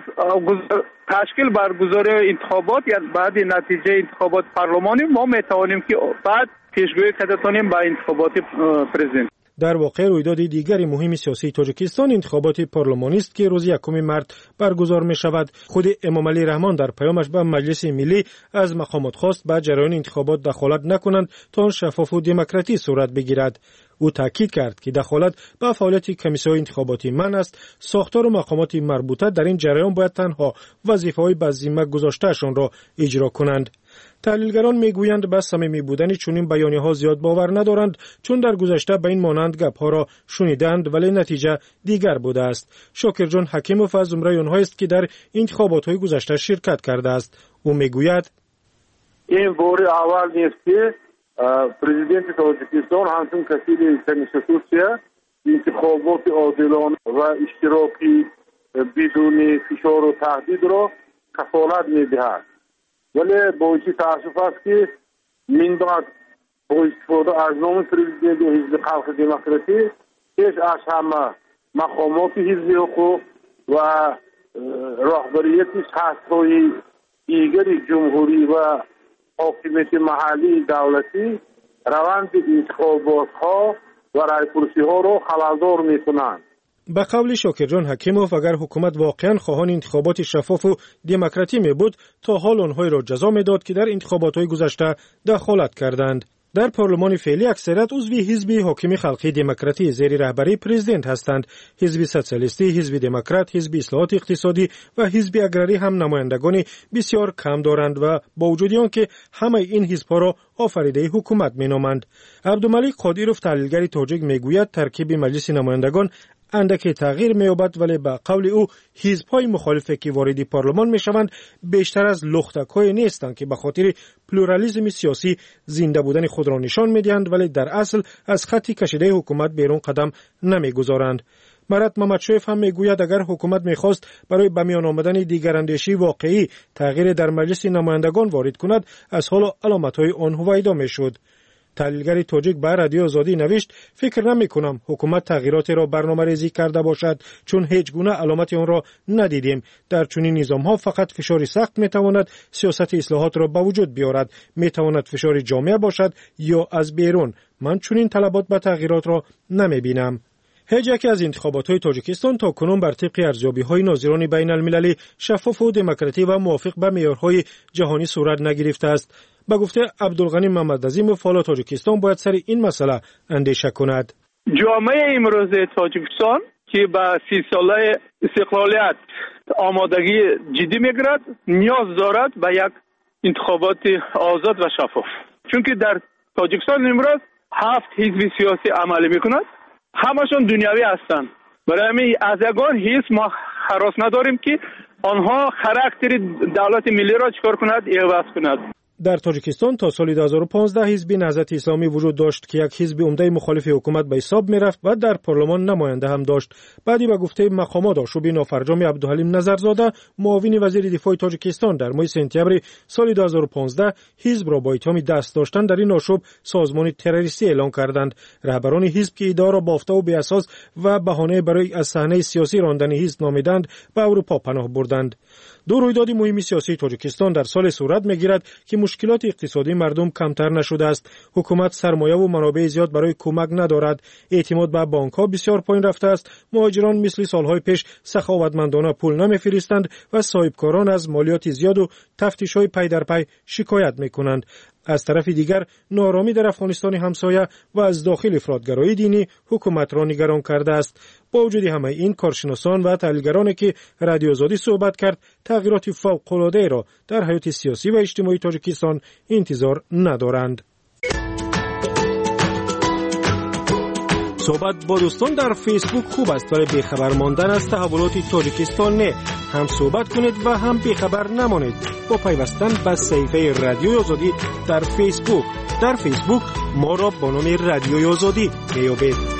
تشکیل برگزاری انتخابات یا بعد نتیجه انتخابات پارلمانی ما میتوانیم که بعد پیشگویی کنیم به انتخابات پرزیدنت.
در واقع رویداد دیگر مهم سیاسی تاجیکستان انتخابات پارلمانی است که روز 1 مارس برگزار می شود. خود امام علی رحمان در پیامش به مجلس ملی از مقامات خواست به جریان انتخابات دخالت نکنند تا آن شفاف و دموکراتی صورت بگیرد. او تاکید کرد که دخالت به فعالیت کمیسیون انتخاباتی منع است. ساختار و مقامات مربوطه در این جریان باید تنها وظیفه‌های به ذمه گذاشته‌شان را اجرا کنند. تحلیلگران میگویند به صمیمی بودن چنین بیانیه‌ها زیاد باور ندارند، چون در گذشته به این مانند گپ‌ها را شنیدند ولی نتیجه دیگر بوده است. شاکرجان حکیموف از زمره آنها است که در انتخابات‌های گذشته شرکت کرده است. او میگوید
این بار اول نیست که پرزیدنت تاجیکستان همچون کسیل کنستیتوسیا انتخابات عادلانه و اشتراکی بدون فشار و تهدید را کفالت می‌دهد. ولی با این تأسف است که من بعد با استفاده از نام پرزیدنت و حزب خلق دموکراتی پیش از همه مقامات حزب حقوق و رهبریت سطح‌های دیگر جمهوری و حاکمیت محلی دولتی روند انتخابات ها و رایپرسی ها را خلالدار می کنند.
به قول شاکرجان حکیموف اگر حکومت واقعا خواهان انتخابات شفاف و دموکراتی می بود تا حال آنها را جزا می داد که در انتخابات های گذشته دخالت کردند. در پارلمان فعلی اکثریت عضو حزب حاکم خلقی دموکراتی زیر رهبری پرزیدنت هستند. حزب سوسیالیستی، حزب دموکرات، حزب اصلاحات اقتصادی و حزب اگراری هم نمایندگان بسیار کم دارند و با وجود آنکه همه این حزب‌ها را آفریده حکومت می‌نامند. عبدالملک قادیروف تحلیلگر تاجیک میگوید ترکیب مجلس نمایندگان اندکی تغییر می‌یابد، ولی به قول او حزب‌های مخالفه که وارد پارلمان می‌شوند بیشتر از لختک‌های نیستند که به خاطر پلورالیسم سیاسی زنده بودن خود را نشان می‌دهند ولی در اصل از خط کشیده حکومت بیرون قدم نمی‌گذارند. مرات ممچوف هم میگوید اگر حکومت می‌خواست برای به میان آمدن دیگر اندیشی واقعی تغییر در مجلس نمایندگان وارد کند از حال علامت‌های آن هویدا می‌شد. تحلیلگر تاجیک به رادیو آزادی نوشت فکر نمی کنم حکومت تغییراتی را برنامه‌ریزی کرده باشد، چون هیچ گونه علامت آن را ندیدیم. در چنین نظام‌ها فقط فشار سخت می‌تواند سیاست اصلاحات را به وجود بیاورد، می‌تواند فشار جامعه باشد یا از بیرون. من چنین طلبات به تغییرات را نمی‌بینم. هیچ یک از انتخابات‌های تاجیکستان تا کنون بر طبق ارزیابی‌های ناظران بین‌المللی شفاف و دموکراتی و موافق به معیارهای جهانی صورت نگرفته است. به گفته عبدالغنی محمدعظیموف حالا تاجیکستان باید سر این مسئله اندیشه کند.
جامعه امروز تاجیکستان که با 30 ساله استقلالیت آمادگی جدی میگیرد نیاز دارد به یک انتخابات آزاد و شفاف، چون که در تاجیکستان امروز 7 حزب سیاسی عمل میکند، همشون دنیوی هستند. برای همین از یگان حزب ما هراس نداریم که آنها خاراکتر دولت ملی را چکار کند، عوض کند.
در تاجیکستان تا سال 2015 حزب نهضت اسلامی وجود داشت که یک حزب عمده مخالف حکومت به حساب میرفت و در پارلمان نماینده هم داشت. بعدی به گفته مقامات آشوبی نافرجام عبدالحلیم نظرزاده معاون وزیر دفاع تاجیکستان در ماه سپتامبر سال 2015 حزب را با اتهام دست داشتن در این آشوب سازمان تروریستی اعلام کردند. رهبران حزب که ادعا را بافته و بی اساس و بهانه برای از صحنه سیاسی راندن حزب نامیدند به اروپا پناه بردند. دو رویداد مهم سیاسی تاجیکستان در سال صورت میگیرد که مشکلات اقتصادی مردم کمتر نشده است. حکومت سرمایه و منابع زیاد برای کمک ندارد. اعتماد به بانک‌ها بسیار پایین رفته است. مهاجران مثل سالهای پیش سخاوتمندانه پول نمیفرستند و صاحبکاران از مالیات زیاد و تفتیش‌های پی در پی شکایت میکنند. از طرف دیگر نارامی در افغانستان همسایه و از داخل افراطگرایی دینی حکومت را نگران کرده است. با وجود همه این کارشناسان و تحلیلگرانی که رادیو آزادی صحبت کرد تغییرات فوق‌العاده را در حیات سیاسی و اجتماعی تاجیکستان انتظار ندارند. صحبت با دوستان در فیسبوک خوب است برای بیخبر ماندن از تحولات تاجیکستان. نه هم صحبت کنید و هم بیخبر نمانید با پیوستن به صفحه رادیو آزادی در فیسبوک. در فیسبوک ما را با نام رادیو آزادی بیابید.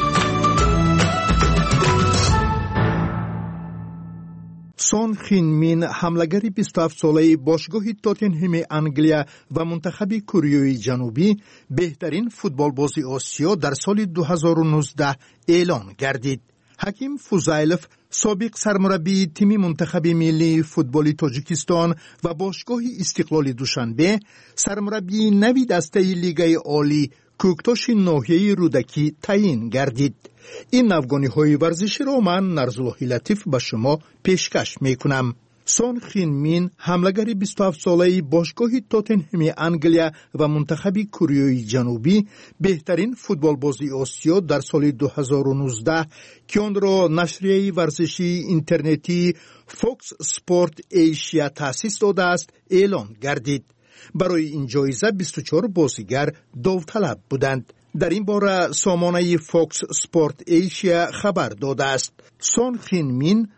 سون خین مین حملگر 27 ساله باشگاه تاتنهم انگلیا و منتخب کره جنوبی بهترین فوتبالباز آسیا در سال 2019 اعلان گردید. حکیم فوزایلوف سابق سرمربی تیم منتخب ملی فوتبال تاجیکستان و باشگاه استقلال دوشنبه سرمربی نوی دسته لیگ عالی کوکتاش ناحیه رودکی تعیین گردید. این افغانی ورزشی را من نرزالله لطیف به شما پیشکش میکنم. سون خین مین حملگر 27 ساله باشگاه تاتنهم انگلیا و منتخب کره جنوبی بهترین فوتبالباز آسیا در سال 2019 که آن را نشریه ورزشی اینترنتی فوکس سپورت ایشیا تأسیس داده است اعلان گردید. برای این جایزه 24 بازیگر داوطلب بودند. در این باره سامانه فوکس سپورت ایشیا خبر داده است. سون خین مین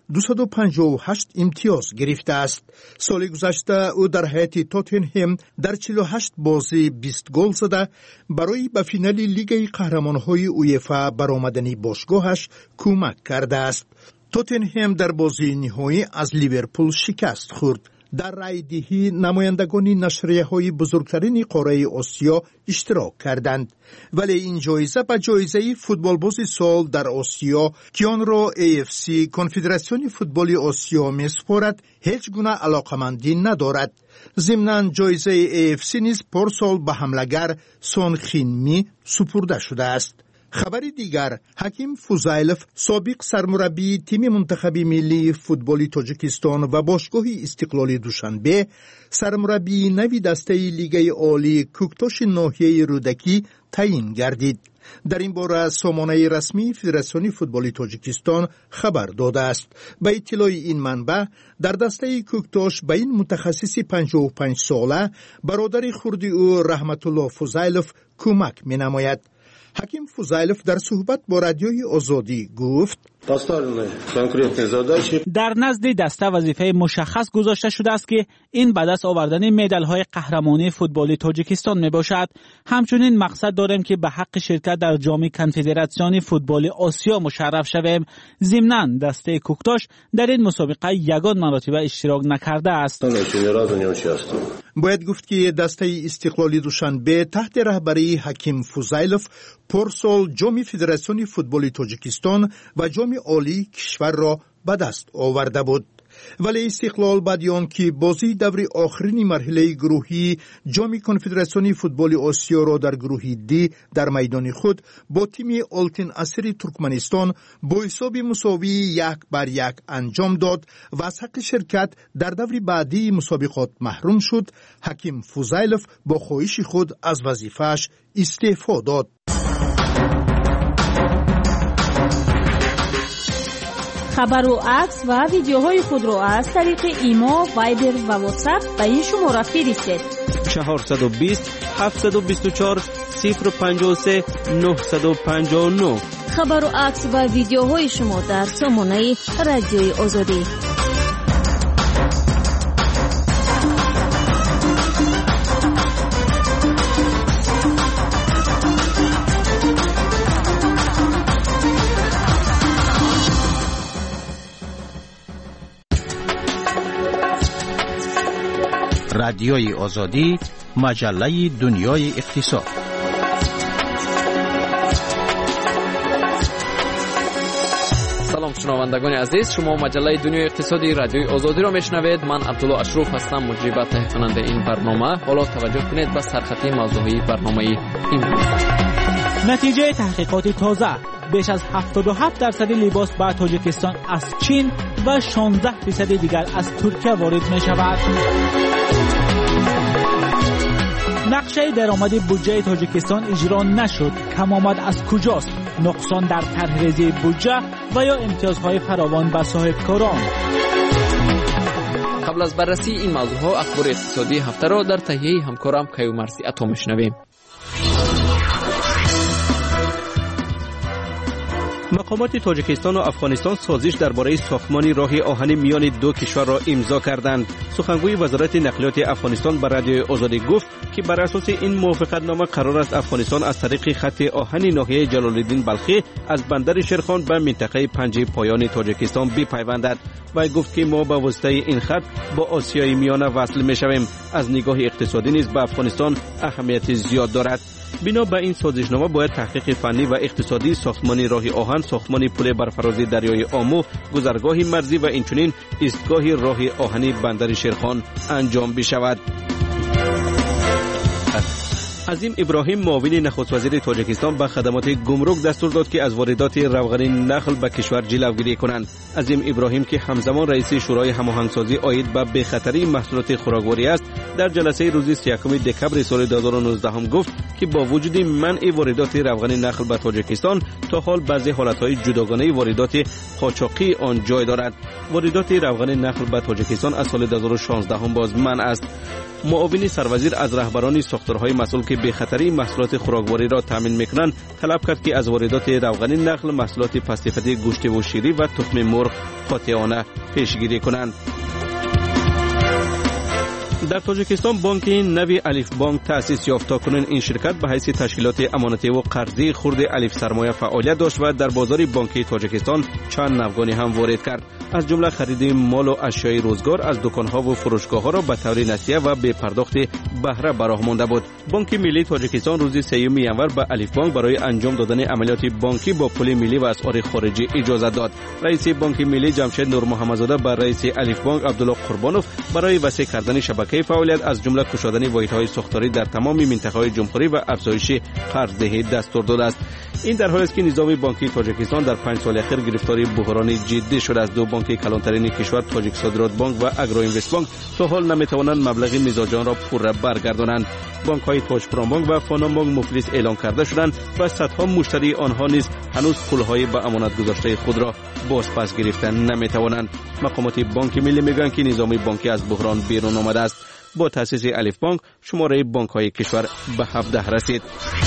258 امتیاز گرفته است. سال گذشته او در حیات تاتنهم در 48 بازی 20 گل زده برای به فینال لیگ قهرمان‌های اویفا برآمدن باشگاهش کمک کرده است. تاتنهم در بازی نهایی از لیورپول شکست خورد. در رایدهی نمایندگان نشریه‌های بزرگترین قاره آسیا اشتراک کردند، ولی این جایزه به جایزه فوتبالباز سال در آسیا که آن را AFC کنفدراسیون فوتبال آسیا می‌سپارد هیچ گونه علاقمندی ندارد. ضمناً جایزه AFC نیز پارسال به حملگر سون خین می سپرده شده است. خبر دیگر، حکیم فوزایلوف سابق سرمربی تیم منتخب ملی فوتبال تاجیکستان و باشگاه استقلال دوشنبه سرمربی نوی دسته لیگ عالی کوکتاش ناحیه رودکی تعیین گردید. در این باره سامانه رسمی فدراسیون فوتبال تاجیکستان خبر داده است. به اطلاع این منبع در دسته کوکتاش به این متخصص 55 ساله برادر خرد او رحمت الله فوزایلوف کمک می نماید. حکیم فوزایلوف در صحبت با رادیوی آزادی گفت
در نزد دسته وظیفه مشخص گذاشته شده است که این به دست آوردن مدال‌های قهرمانی فوتبال تاجیکستان می باشد. همچنین مقصد داریم که به حق شرکت در جام کنفدراسیون فوتبال آسیا مشرف شویم. ضمناً دسته کوکتاش در این مسابقه یگان مرتبه اشتراک نکرده است.
باید گفت که دسته استقلال دوشنبه تحت رهبری حکیم فوزایلوف پارسال جام فدراسیون فوتبال تاجیکستان و جام عالی کشور را به دست آورده بود. ولی استقلال بعد از آنکه بازی دور آخرین مرحله گروهی جام کنفدراسیون فوتبال آسیا را در گروه دی در میدان خود با تیم آلتین اسیر ترکمنستان با حساب مساوی 1-1 انجام داد و از حق شرکت در دور بعدی مسابقات محروم شد. حکیم فوزایلوف با خواهش خود از وظیفه‌اش استعفا داد.
خبر و عکس و ویدیوهای خود را از طریق ایما، وایبر و واتساپ به این شماره فرستید:
420 724 053 959.
خبر و عکس و ویدیوهای شما در سامانه رادیوی آزادی.
رادیوی آزادی، مجله دنیای اقتصاد.
سلام شنوندگان عزیز، شما مجله دنیای اقتصادی رادیوی آزادی را میشنوید. من عبدالله اشرف هستم، مجری و تهیه کننده این برنامه. حالا توجه کنید به سرخطی موضوعی برنامه امروز.
نتیجه تحقیقات تازه: بیش از 77% لباس به تاجیکستان از چین و 16% دیگر از ترکیه وارد می شود. نقشه درآمد بودجه تاجیکستان اجرا نشد. کم آمد از کجاست؟ نقصان در طرح ریزی بودجه و یا امتیازهای فراوان به صاحبکاران؟
قبل از بررسی این موضوعها اخبار اقتصادی هفته را در تهیه همکارم کیومرثی عطا میشنویم.
مقامات تاجیکستان و افغانستان سازش درباره ساختمان راه آهن میان دو کشور را امضا کردند. سخنگوی وزارت نقلیات افغانستان به رادیوی آزادی گفت که بر اساس این موافقتنامه قرار است افغانستان از طریق خط آهن ناحیه جلال الدین بلخی از بندر شیرخان به منطقه پنج پایان تاجیکستان بپیوندد. و گفت که ما به واسطه این خط با آسیای میانه وصل میشویم. از نگاه اقتصادی نیز به افغانستان اهمیت زیاد دارد. بنا به این سازشنامه باید تحقیق فنی و اقتصادی ساختمان راه آهن، ساختمان پل بر فراز دریای آمو، گذرگاه مرزی و اینچنین ایستگاه راه آهنی بندر شیرخان انجام بشود. عظیم ابراهیم معاون نخست وزیر تاجیکستان به خدمات گمرک دستور داد که از واردات روغن نخل به کشور جلوگیری کنند. عظیم ابراهیم که همزمان رئیس شورای هماهنگسازی عاید به بی‌خطری محصولات خوراکواری است، در جلسه روز 31 دکمبر سال 2019 هم گفت که با وجود منع واردات روغن نخل به تاجیکستان تا حال بعضی حالتهای جداگانه واردات قاچاقی آن جای دارد. واردات روغن نخل به تاجیکستان از سال 2016 هم باز منع است. معاون سروزیر از رهبران ساختارهای مسئول که به خطری محصولات خوراکواری را تامین میکنند طلب کرد که از واردات روغن نخل، محصولات پستیفتی گوشت و شیری و تخم مرغ قاطعانه پیشگیری کنند. در تاجیکستان بانک نوی الف بانک تأسیس یافت. کنون این شرکت به حیث تشکیلات امانتی و قرضی خرد الف سرمایه فعالیت داشت و در بازار بانکی تاجیکستان چند نوگانی هم وارد کرد. از جمله خرید مال و اشیای روزگار از دکان‌ها و فروشگاه‌ها را به طور نسیه و به پرداخت بهره براه مانده بود. بانک ملی تاجیکستان روز 3 ینور به الف بانک برای انجام دادن عملیات بانکی با پول ملی و اسعار خارجی اجازه داد. رئیس بانک ملی جمشید نور محمدزاده به رئیس الف بانک عبدالله قربانوف برای وسیع کردن شبکه فعالیت از جمله گشودن واحدهای ساختاری در تمام منطقه‌های جمهوری و افزایش قرضدهی دستور داده است. این در حالی است که نظام بانکی تاجیکستان در 5 سال اخیر گرفتار بحرانی جدی شده است. دو بانک کلانترین کشور، تاجیک صادرات بانک و اگرو اینوست بانک، تا حال نمیتوانند مبلغ میزاجان را پوره برگردانند. بانک‌های تاجپران بانک و فانا بانک مفلس اعلام کرده شدند و صدها مشتری آنها نیز هنوز پول‌های به امانت گذاشته خود را بازپس گرفتن نمیتوانند. مقامات بانک ملی میگویند که نظام بانکی از بحران بیرون آمده است. با تأسیس الف بانک شماره بانک‌های کشور به 17 رسید.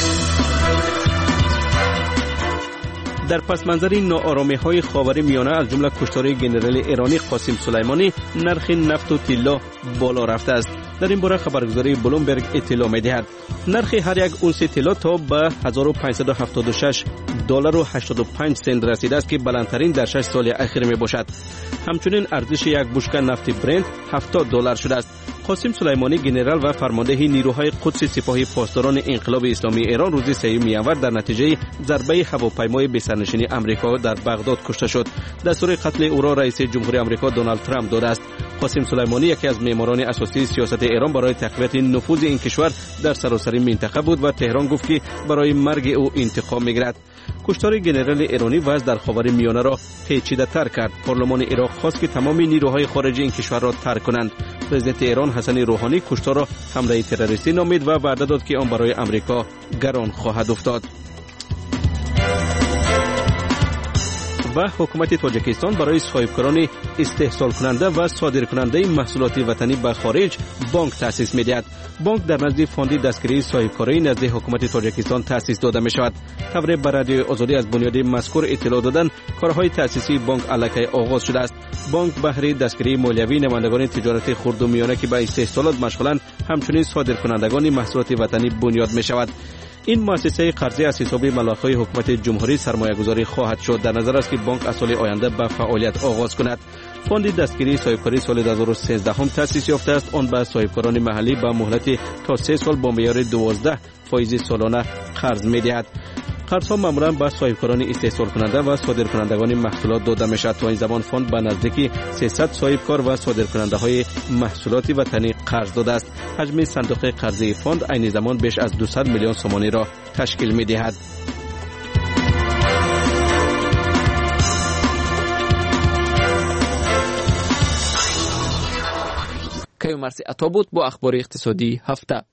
در پس منظر ناآرامی‌های خاور میانه از جمله کشتار ژنرال ایرانی قاسم سلیمانی، نرخ نفت و طلا بالا رفته است. در این باره خبرگزاری بلومبرگ اطلاع می‌دهد نرخ هر یک اونس طلا تا به $1576 و 85 سنت رسیده است که بلندترین در 6 سال اخیر میباشد. همچنین ارزش یک بشکه نفت برنت $70 شده است. قاسم سلیمانی ژنرال و فرمانده نیروهای قدس سپاه پاسداران انقلاب اسلامی ایران روز 3 ینور در نتیجه ضربه هواپیمای بی‌سرنشین آمریکا در بغداد کشته شد. دستور قتل او را رئیس جمهوری آمریکا دونالد ترامپ داده است. قاسم سلیمانی یکی از معماران اساسی سیاست ایران برای تقویت نفوذ این کشور در سراسر منطقه بود و تهران گفت که برای مرگ او انتقام می‌گیرد. کشتار ژنرال ایرانی وضع در خاور میانه را پیچیده‌تر کرد. پارلمان عراق خواست که تمام نیروهای خارجی این کشور را ترک کنند. پرزیدنت ایران حسن روحانی کشتار را حمله تروریستی نامید و وعده داد که آن برای آمریکا گران خواهد افتاد. و حکومت تاجیکستان برای صاحبکاران استحصال کننده و صادر کننده محصولات وطنی به خارج بانک تأسیس می‌دهد. بانک در نزد فاند دستگیری صاحبکاری نزد حکومت تاجیکستان تأسیس داده می‌شود. خبر به رادیوی آزادی از بنیاد مذکور اطلاع دادن کارهای تأسیسی بانک الکی آغاز شده است. بانک بهره دستگیری مالیوی نمایندگان تجارت خرد و میانه که به استحصالات مشغولند، همچنین صادر کنندگان محصولات وطنی بنیاد می‌شود. این مؤسسه قرضی از حساب مبلغ‌های حکومت جمهوری سرمایه‌گذاری خواهد شد. در نظر است که بانک از سال آینده به فعالیت آغاز کند. فوند دستگیری صاحبکاری سال 2013 هم تأسیس یافته است. آن به صاحبکاران محلی به مهلت تا 3 سال با معیار 12% سالانه قرض می‌دهد. قرض‌ها معمولاً به صاحبکاران استحصال کننده و صادرکنندگان محصولات داده می‌شود. تا این زمان فوند به نزدیک 300 صاحبکار و صادرکننده‌های محصولات وطنی قرض داده است. حجم صندوق قرضه فوند عین زمان بیش از 200 میلیون سومانی را تشکیل می‌دهد. کیومرسی عطا بود با اخبار اقتصادی هفته.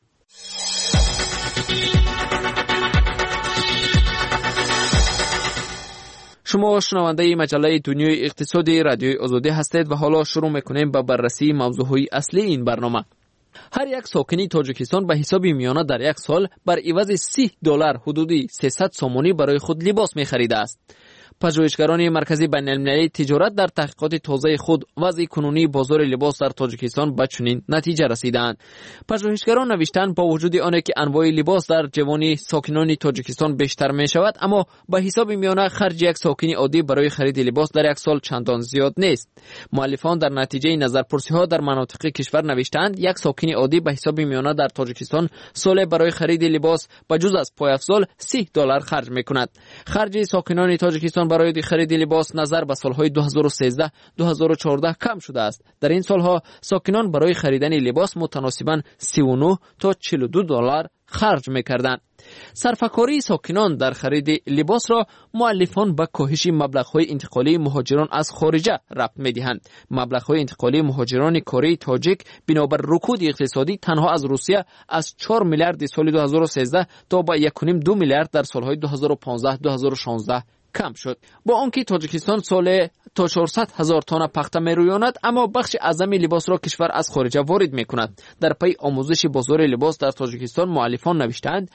شما شنونده مجله دنیای اقتصادی رادیوی آزادی هستید و حالا شروع میکنیم با بررسی موضوعهای اصلی این برنامه. هر یک ساکنی تاجیکستان به حساب میانه در یک سال بر عوض $30 حدودی 300 سومانی برای خود لباس می‌خریده است. پژوهشگران مرکزی بین‌المللی تجارت در تحقیقات تازه خود وضع کنونی بازار لباس در تاجیکستان به چنین نتیجه رسیدند. پژوهشگران نوشتند با وجود آنکه که انواع لباس در جوانی ساکنان تاجیکستان بیشتر می شود، اما به حساب میانه خرج یک ساکن عادی برای خرید لباس در یک سال چندان زیاد نیست. مؤلفان در نتیجه نظرپرسی‌ها در مناطق کشور نوشتند یک ساکن عادی به حساب میانه در تاجیکستان سال برای خرید لباس بجز از پایافزال $30 خرج می‌کند. خرج ساکنان تاجیکستان برای خرید لباس نظر به سالهای 2013 2014 کم شده است. در این سالها ساکنان برای خریدن لباس متناسباً 39 تا $42 خرج می‌کردند. صرفه‌کاری ساکنان در خرید لباس را مؤلفان به کاهش مبلغ‌های انتقالی مهاجران از خارجه ربط می‌دهند. مبلغ‌های انتقالی مهاجران کره تاجیک بنابر رکود اقتصادی تنها از روسیه از 4 میلیارد سال 2013 تا به 1.2 میلیارد در سالهای 2015 2016 کم شد. با آنکه تاجیکستان سال تا 400,000 تن پخته می‌رویاند، اما بخش اعظم لباس را کشور از خارج وارد می‌کند. در پی آموزش بازار لباس در تاجیکستان مؤلفان نوشتند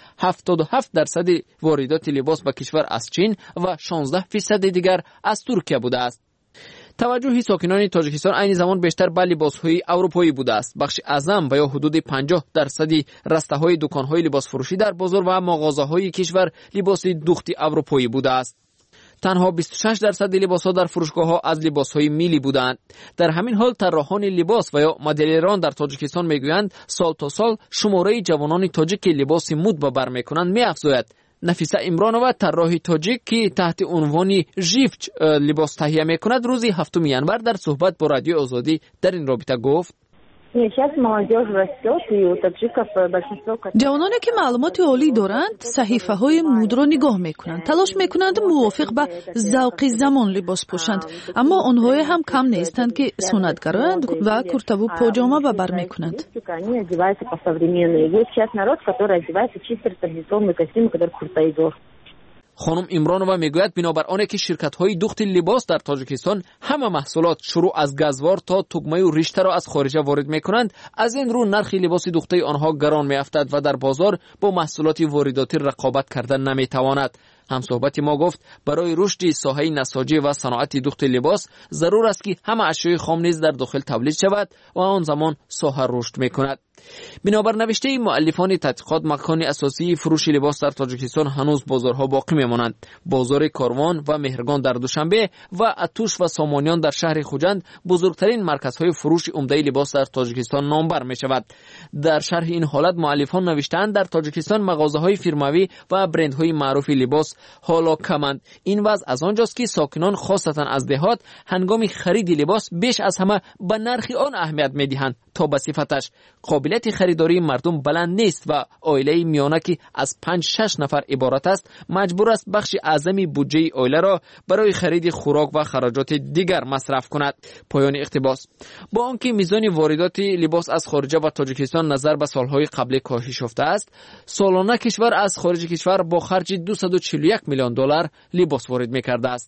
77% واردات لباس به کشور از چین و 16% دیگر از ترکیه بوده است. توجه ساکنان تاجیکستان عین زمان بیشتر به لباس‌های اروپایی بوده است. بخش اعظم و یا حدود 50% رسته‌های دکان‌های لباس فروشی در بازار و مغازه‌های کشور لباس دوخت اروپایی بوده است. تنها 26% لباس‌ها در فروشگاه‌ها از لباس‌های میلی بودند. در همین حال طراحان لباس و یا مدلران در تاجیکستان میگویند سال تا سال شماره جوانان تاجیک که لباس مد به بر می‌کنند می‌افزاید. نفیسه عمرانова طراح تاجیک که تحت عنوان ژیفچ لباس تهیه می‌کند روز 7 ینور در صحبت با رادیو آزادی در این رابطه گفت:
جوانانی که معلومات عالی دارند صحیفه های مد را نگاه میکنند، تلاش میکنند موافق به ذوق زمان لباس پوشند، اما آنها هم کم نیستند که سنتگرایند و کرته و پاجامه به بر میکنند.
خانم عمرانова میگوید بنابر آنه که شرکت‌های دوخت لباس در تاجیکستان همه محصولات شروع از گزوار تا تگمه و ریشته را از خارج وارد میکنند، از این رو نرخ لباس دوخته آنها گران میافتد و در بازار با محصولات وارداتی رقابت کردن نمیتواند. همصحبت ما گفت برای رشد ساحه نساجی و صنعت دوخت لباس ضرور است که همه اشیاء خام نیز در داخل تولید شود و آن زمان ساحه رشد میکند. بنابر نوشته مؤلفان تحقیقات مکان اساسی فروش لباس در تاجیکستان هنوز بازارها باقی میمانند. بازار کاروان و مهرگان در دوشنبه و اتوش و سامانیان در شهر خوجند بزرگترین مرکزهای فروش عمده لباس در تاجیکستان نامبر می شود. در شرح این حالت مؤلفان نوشتند در تاجیکستان مغازه‌های فیرموی و برندهای معروف لباس حالا کمند. این وضع از آنجاست که ساکنان خاصتا از دهات هنگام خرید لباس بیش از همه به نرخ آن اهمیت می‌دهند تا به صفتش. قابلیت خریداری مردم بلند نیست و عائله میانه که از 5-6 نفر عبارت است مجبور است بخش اعظمی بودجه عائله را برای خرید خوراک و خراجات دیگر مصرف کند. پایان اقتباس. با آنکه میزان واردات لباس از خارج و تاجیکستان نظر به سالهای قبل کاهش یافته است، سالانه کشور از خارج کشور با خرج $241 میلیون لباس وارد می‌کرده است.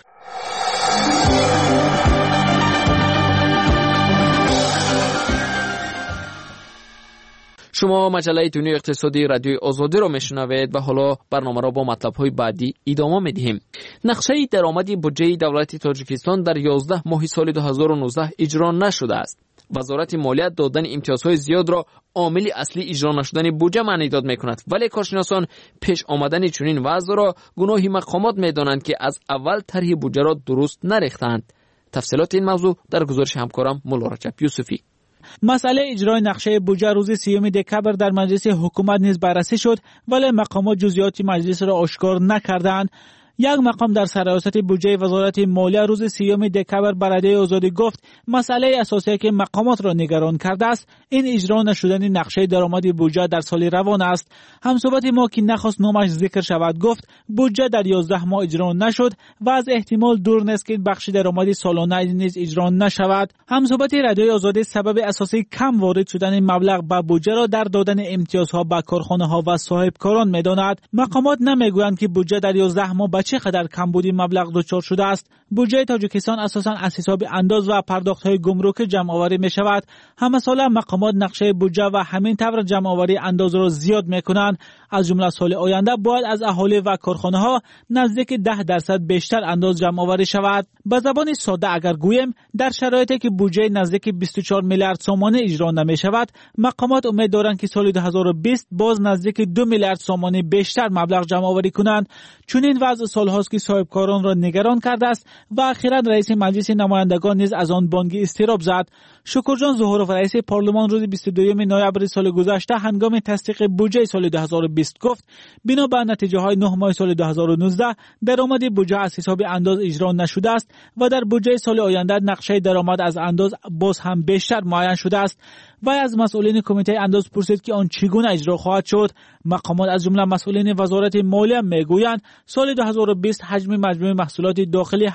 شما مجله دنیای اقتصادی رادیوی آزادی را میشنوید و حالا برنامه را با مطلب‌های بعدی ادامه می‌دهیم. نقشه درآمدی بودجه دولت تاجیکستان در 11 ماه سال 2019 اجرا نشده است. وزارت مالیات دادن امتیازهای زیاد را عامل اصلی اجرا نشدن بودجه معنی داد می‌کند، ولی کارشناسان پیش آمدن چنین وضع را گناه مقامات می‌دانند که از اول طرح بودجه را درست نریختند. تفصیلات این موضوع در گزارش همکارم مولا رجب یوسفی.
مسئله اجرای نقشه بودجه روز 30 دکبر در مجلس حکومت نیز بررسی شد، ولی مقامات جزئیات مجلس را آشکار نکردند. یک مقام در سرایست بودجه وزارت مالیه روز 30 دکبر به رادیوی آزادی گفت مسئله اساسی که مقامات را نگران کرده است این اجرا نشدن نقشه درآمد بودجه در سال روان است. همصحبت ما که نخواست نامش ذکر شود گفت بودجه در 11 ماه اجرا نشد و از احتمال دور نیست که بخش درآمد سالانه نیز اجرا نشود. همصحبت رادیوی آزادی سبب اساسی کم وارد شدن مبلغ به بودجه را در دادن امتیازها به کارخانه‌ها و صاحبکاران می‌داند. مقامات نمیگویند که بودجه در 11 ماه چقدر کمبودی مبلغ دچار شده است. بودجه تاجیکستان اساساً از حساب انداز و پرداخت‌های گمرکی جمع آوری می شود. همه ساله مقامات نقشه بودجه و همین طور جمع آوری انداز را زیاد می کنند. از جمله سال آینده باید از اهالی و کارخانه‌ها نزدیک 10% بیشتر انداز جمع آوری شود. به زبان ساده اگر گویم در شرایطی که بودجه نزدیک 24 میلیارد سومانی اجرا نمی شود، مقامات امید دارند که سال 2020 باز نزدیک 2 میلیارد سومانی بیشتر مبلغ جمع آوری کنند. چون این وضع سال‌هاست که صاحبکاران را نگران کرده است و اخیراً رئیس مجلس نمایندگان نیز از آن بانگی اضطراب زد. شکرجان ظهورov رئیس پارلمان روز 22 نوامبر سال گذشته هنگام تصدیق بودجه سال 2020 گفت بنا به نتیجه‌های 9 ماه سال 2019 درآمد بودجه از حساب انداز اجرا نشده است و در بودجه سال آینده نقشه درآمد از انداز باز هم بیشتر معین شده است. و از مسئولین کمیته انداز پرسید که آن چگونه اجرا خواهد شد. مقامات از جمله مسئولین وزارت مالیه میگویند سال 2020 حجم مجموع محصولات داخلی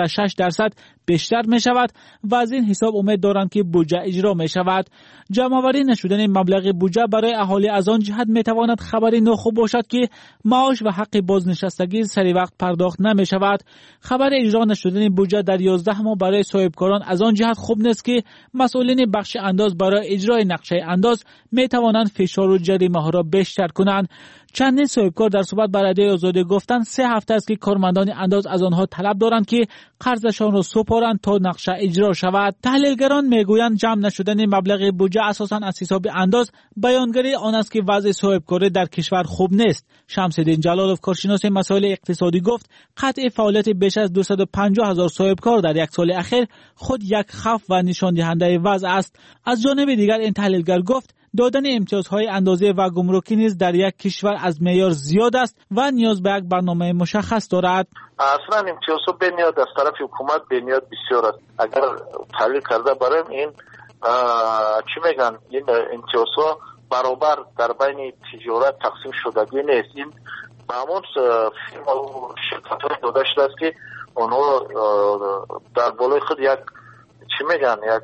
7.6% بیشتر می شود و از این حساب امید دارند که بودجه اجرا می شود. جمع‌آوری نشدن مبلغ بودجه برای اهالی از آن جهت می تواند خبری ناخوب باشد که معاش و حق بازنشستگی سری وقت پرداخت نمی شود. خبر اجرا نشدن بودجه در 11 ماه برای صاحبکاران از آن جهت خوب نیست که مسئولین بخش انداز برای اجرای نقشه انداز می توانند فشار و جریمه ها را بیشتر کنند. چندین صاحبکار در صحبت با رادیوی آزادی گفتند 3 هفته است که کارمندان انداز از آنها طلب دارند که قرضشان را سپارند تا نقشه اجرا شود. تحلیلگران میگویند جمع نشدن مبلغ بودجه اساساً از حساب انداز بیانگری آن است که وضع صاحبکاری در کشور خوب نیست. شمس‌الدین جلالوف کارشناس مسائل اقتصادی گفت قطع فعالیت بیش از 250,000 صاحبکار در یک سال اخیر خود یک خوف و نشان دهنده وضع است. از جانب دیگر این تحلیلگر گفت دادن امتیازهای اندازه و گمرکی نیز در یک کشور از معیار زیاد است و نیاز به یک برنامه مشخص دارد.
اصلا امتیازها بنیاد از طرف حکومت بنیاد بسیار است. اگر تحلیل کرده بریم این چی میگن این امتیازها برابر در بین تجارت تقسیم شدگی نیست. این به همون فرما و شرکت‌ها داده شده است که آنها در بالای خود یک چی میگن یک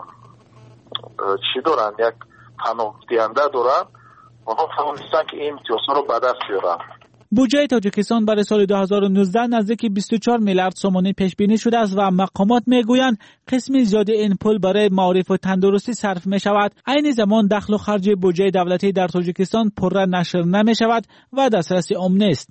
چی دارن یک پناه دهنده دارن. آنها توانستن که این امتیازها رو به دست بیارن.
بودجه تاجیکستان برای سال 2019 نزدیک 24 میلیارد سومانی پیش بینی شده است و مقامات میگویند قسمی زیاد این پول برای معارف و تندرستی صرف می شود. عین زمان دخل و خرج بودجه دولتی در تاجیکستان پرره نشر نمی شود و دسترسی عام نیست.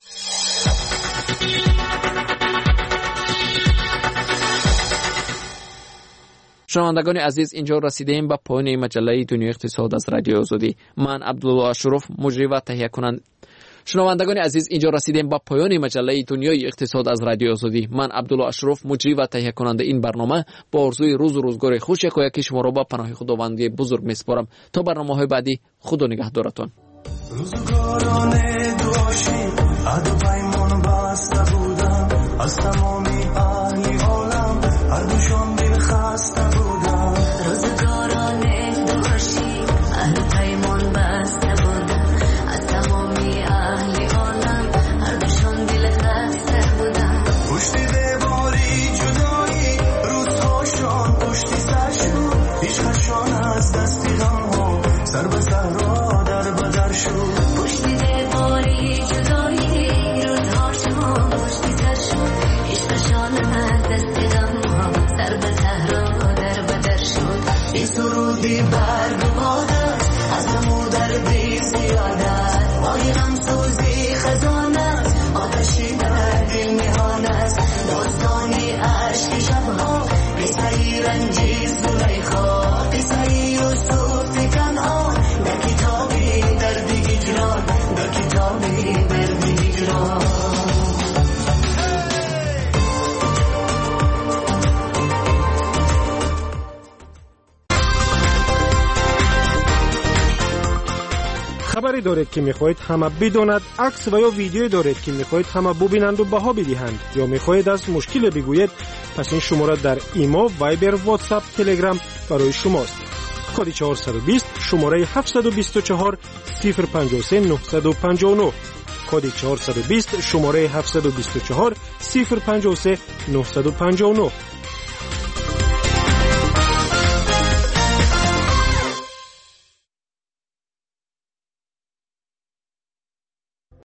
شنوندگان عزیز، اینجا رسیدیم به پایان مجله دنیای اقتصاد از رادیو آزادی. من عبدالله اشرف مجری و تهیه کننده. شنوندگان عزیز، اینجا رسیدیم به پایان مجله دنیای اقتصاد از رادیو آزادی. من عبدالله اشرف مجری و تهیه کننده این برنامه با آرزوی روز و روزگار خوش یکی شما را به پناه خداوند بزرگ میسپارم. تا برنامه‌های بعدی، خدا نگهدارتان. روزگاران دوشی عهد پیمان بسته بودم از تمامی اهل عالم هر دوشان دل خسته بودم. روزگاران دوشی عهد پیمان بسته بودم از تمامی اهل عالم هر دوشان دل خسته بودم. پشت دیواری جدایی روزهاشان پشت سرشون عشقشان از دستی غمها سر به صحرا در بدر شد. پشت دیواری جدایی روزهاشان پشت سرشون عشقشان از دستی غمها سر به صحرا در بدر شد. این سرودی برگماده از نمو دردی زیادت وای غمسوزی خزانه آتشی در دل میهانست داستانی عشق شبها قصه رنجی زلیخا قصه یوسف کنعان در کتابی درد هجران در کتابی درد هجران.
دارید که میخواهید همه بداند، عکس و یا ویدیو دارید که میخواهید همه ببینند و بها بدهند، یا میخواهید از مشکل بگویید، پس این شماره در ایما، وایبر، واتساپ، تلگرام برای شماست. کد 420 شماره 724 053 959. کد 420 شماره 724 053 959.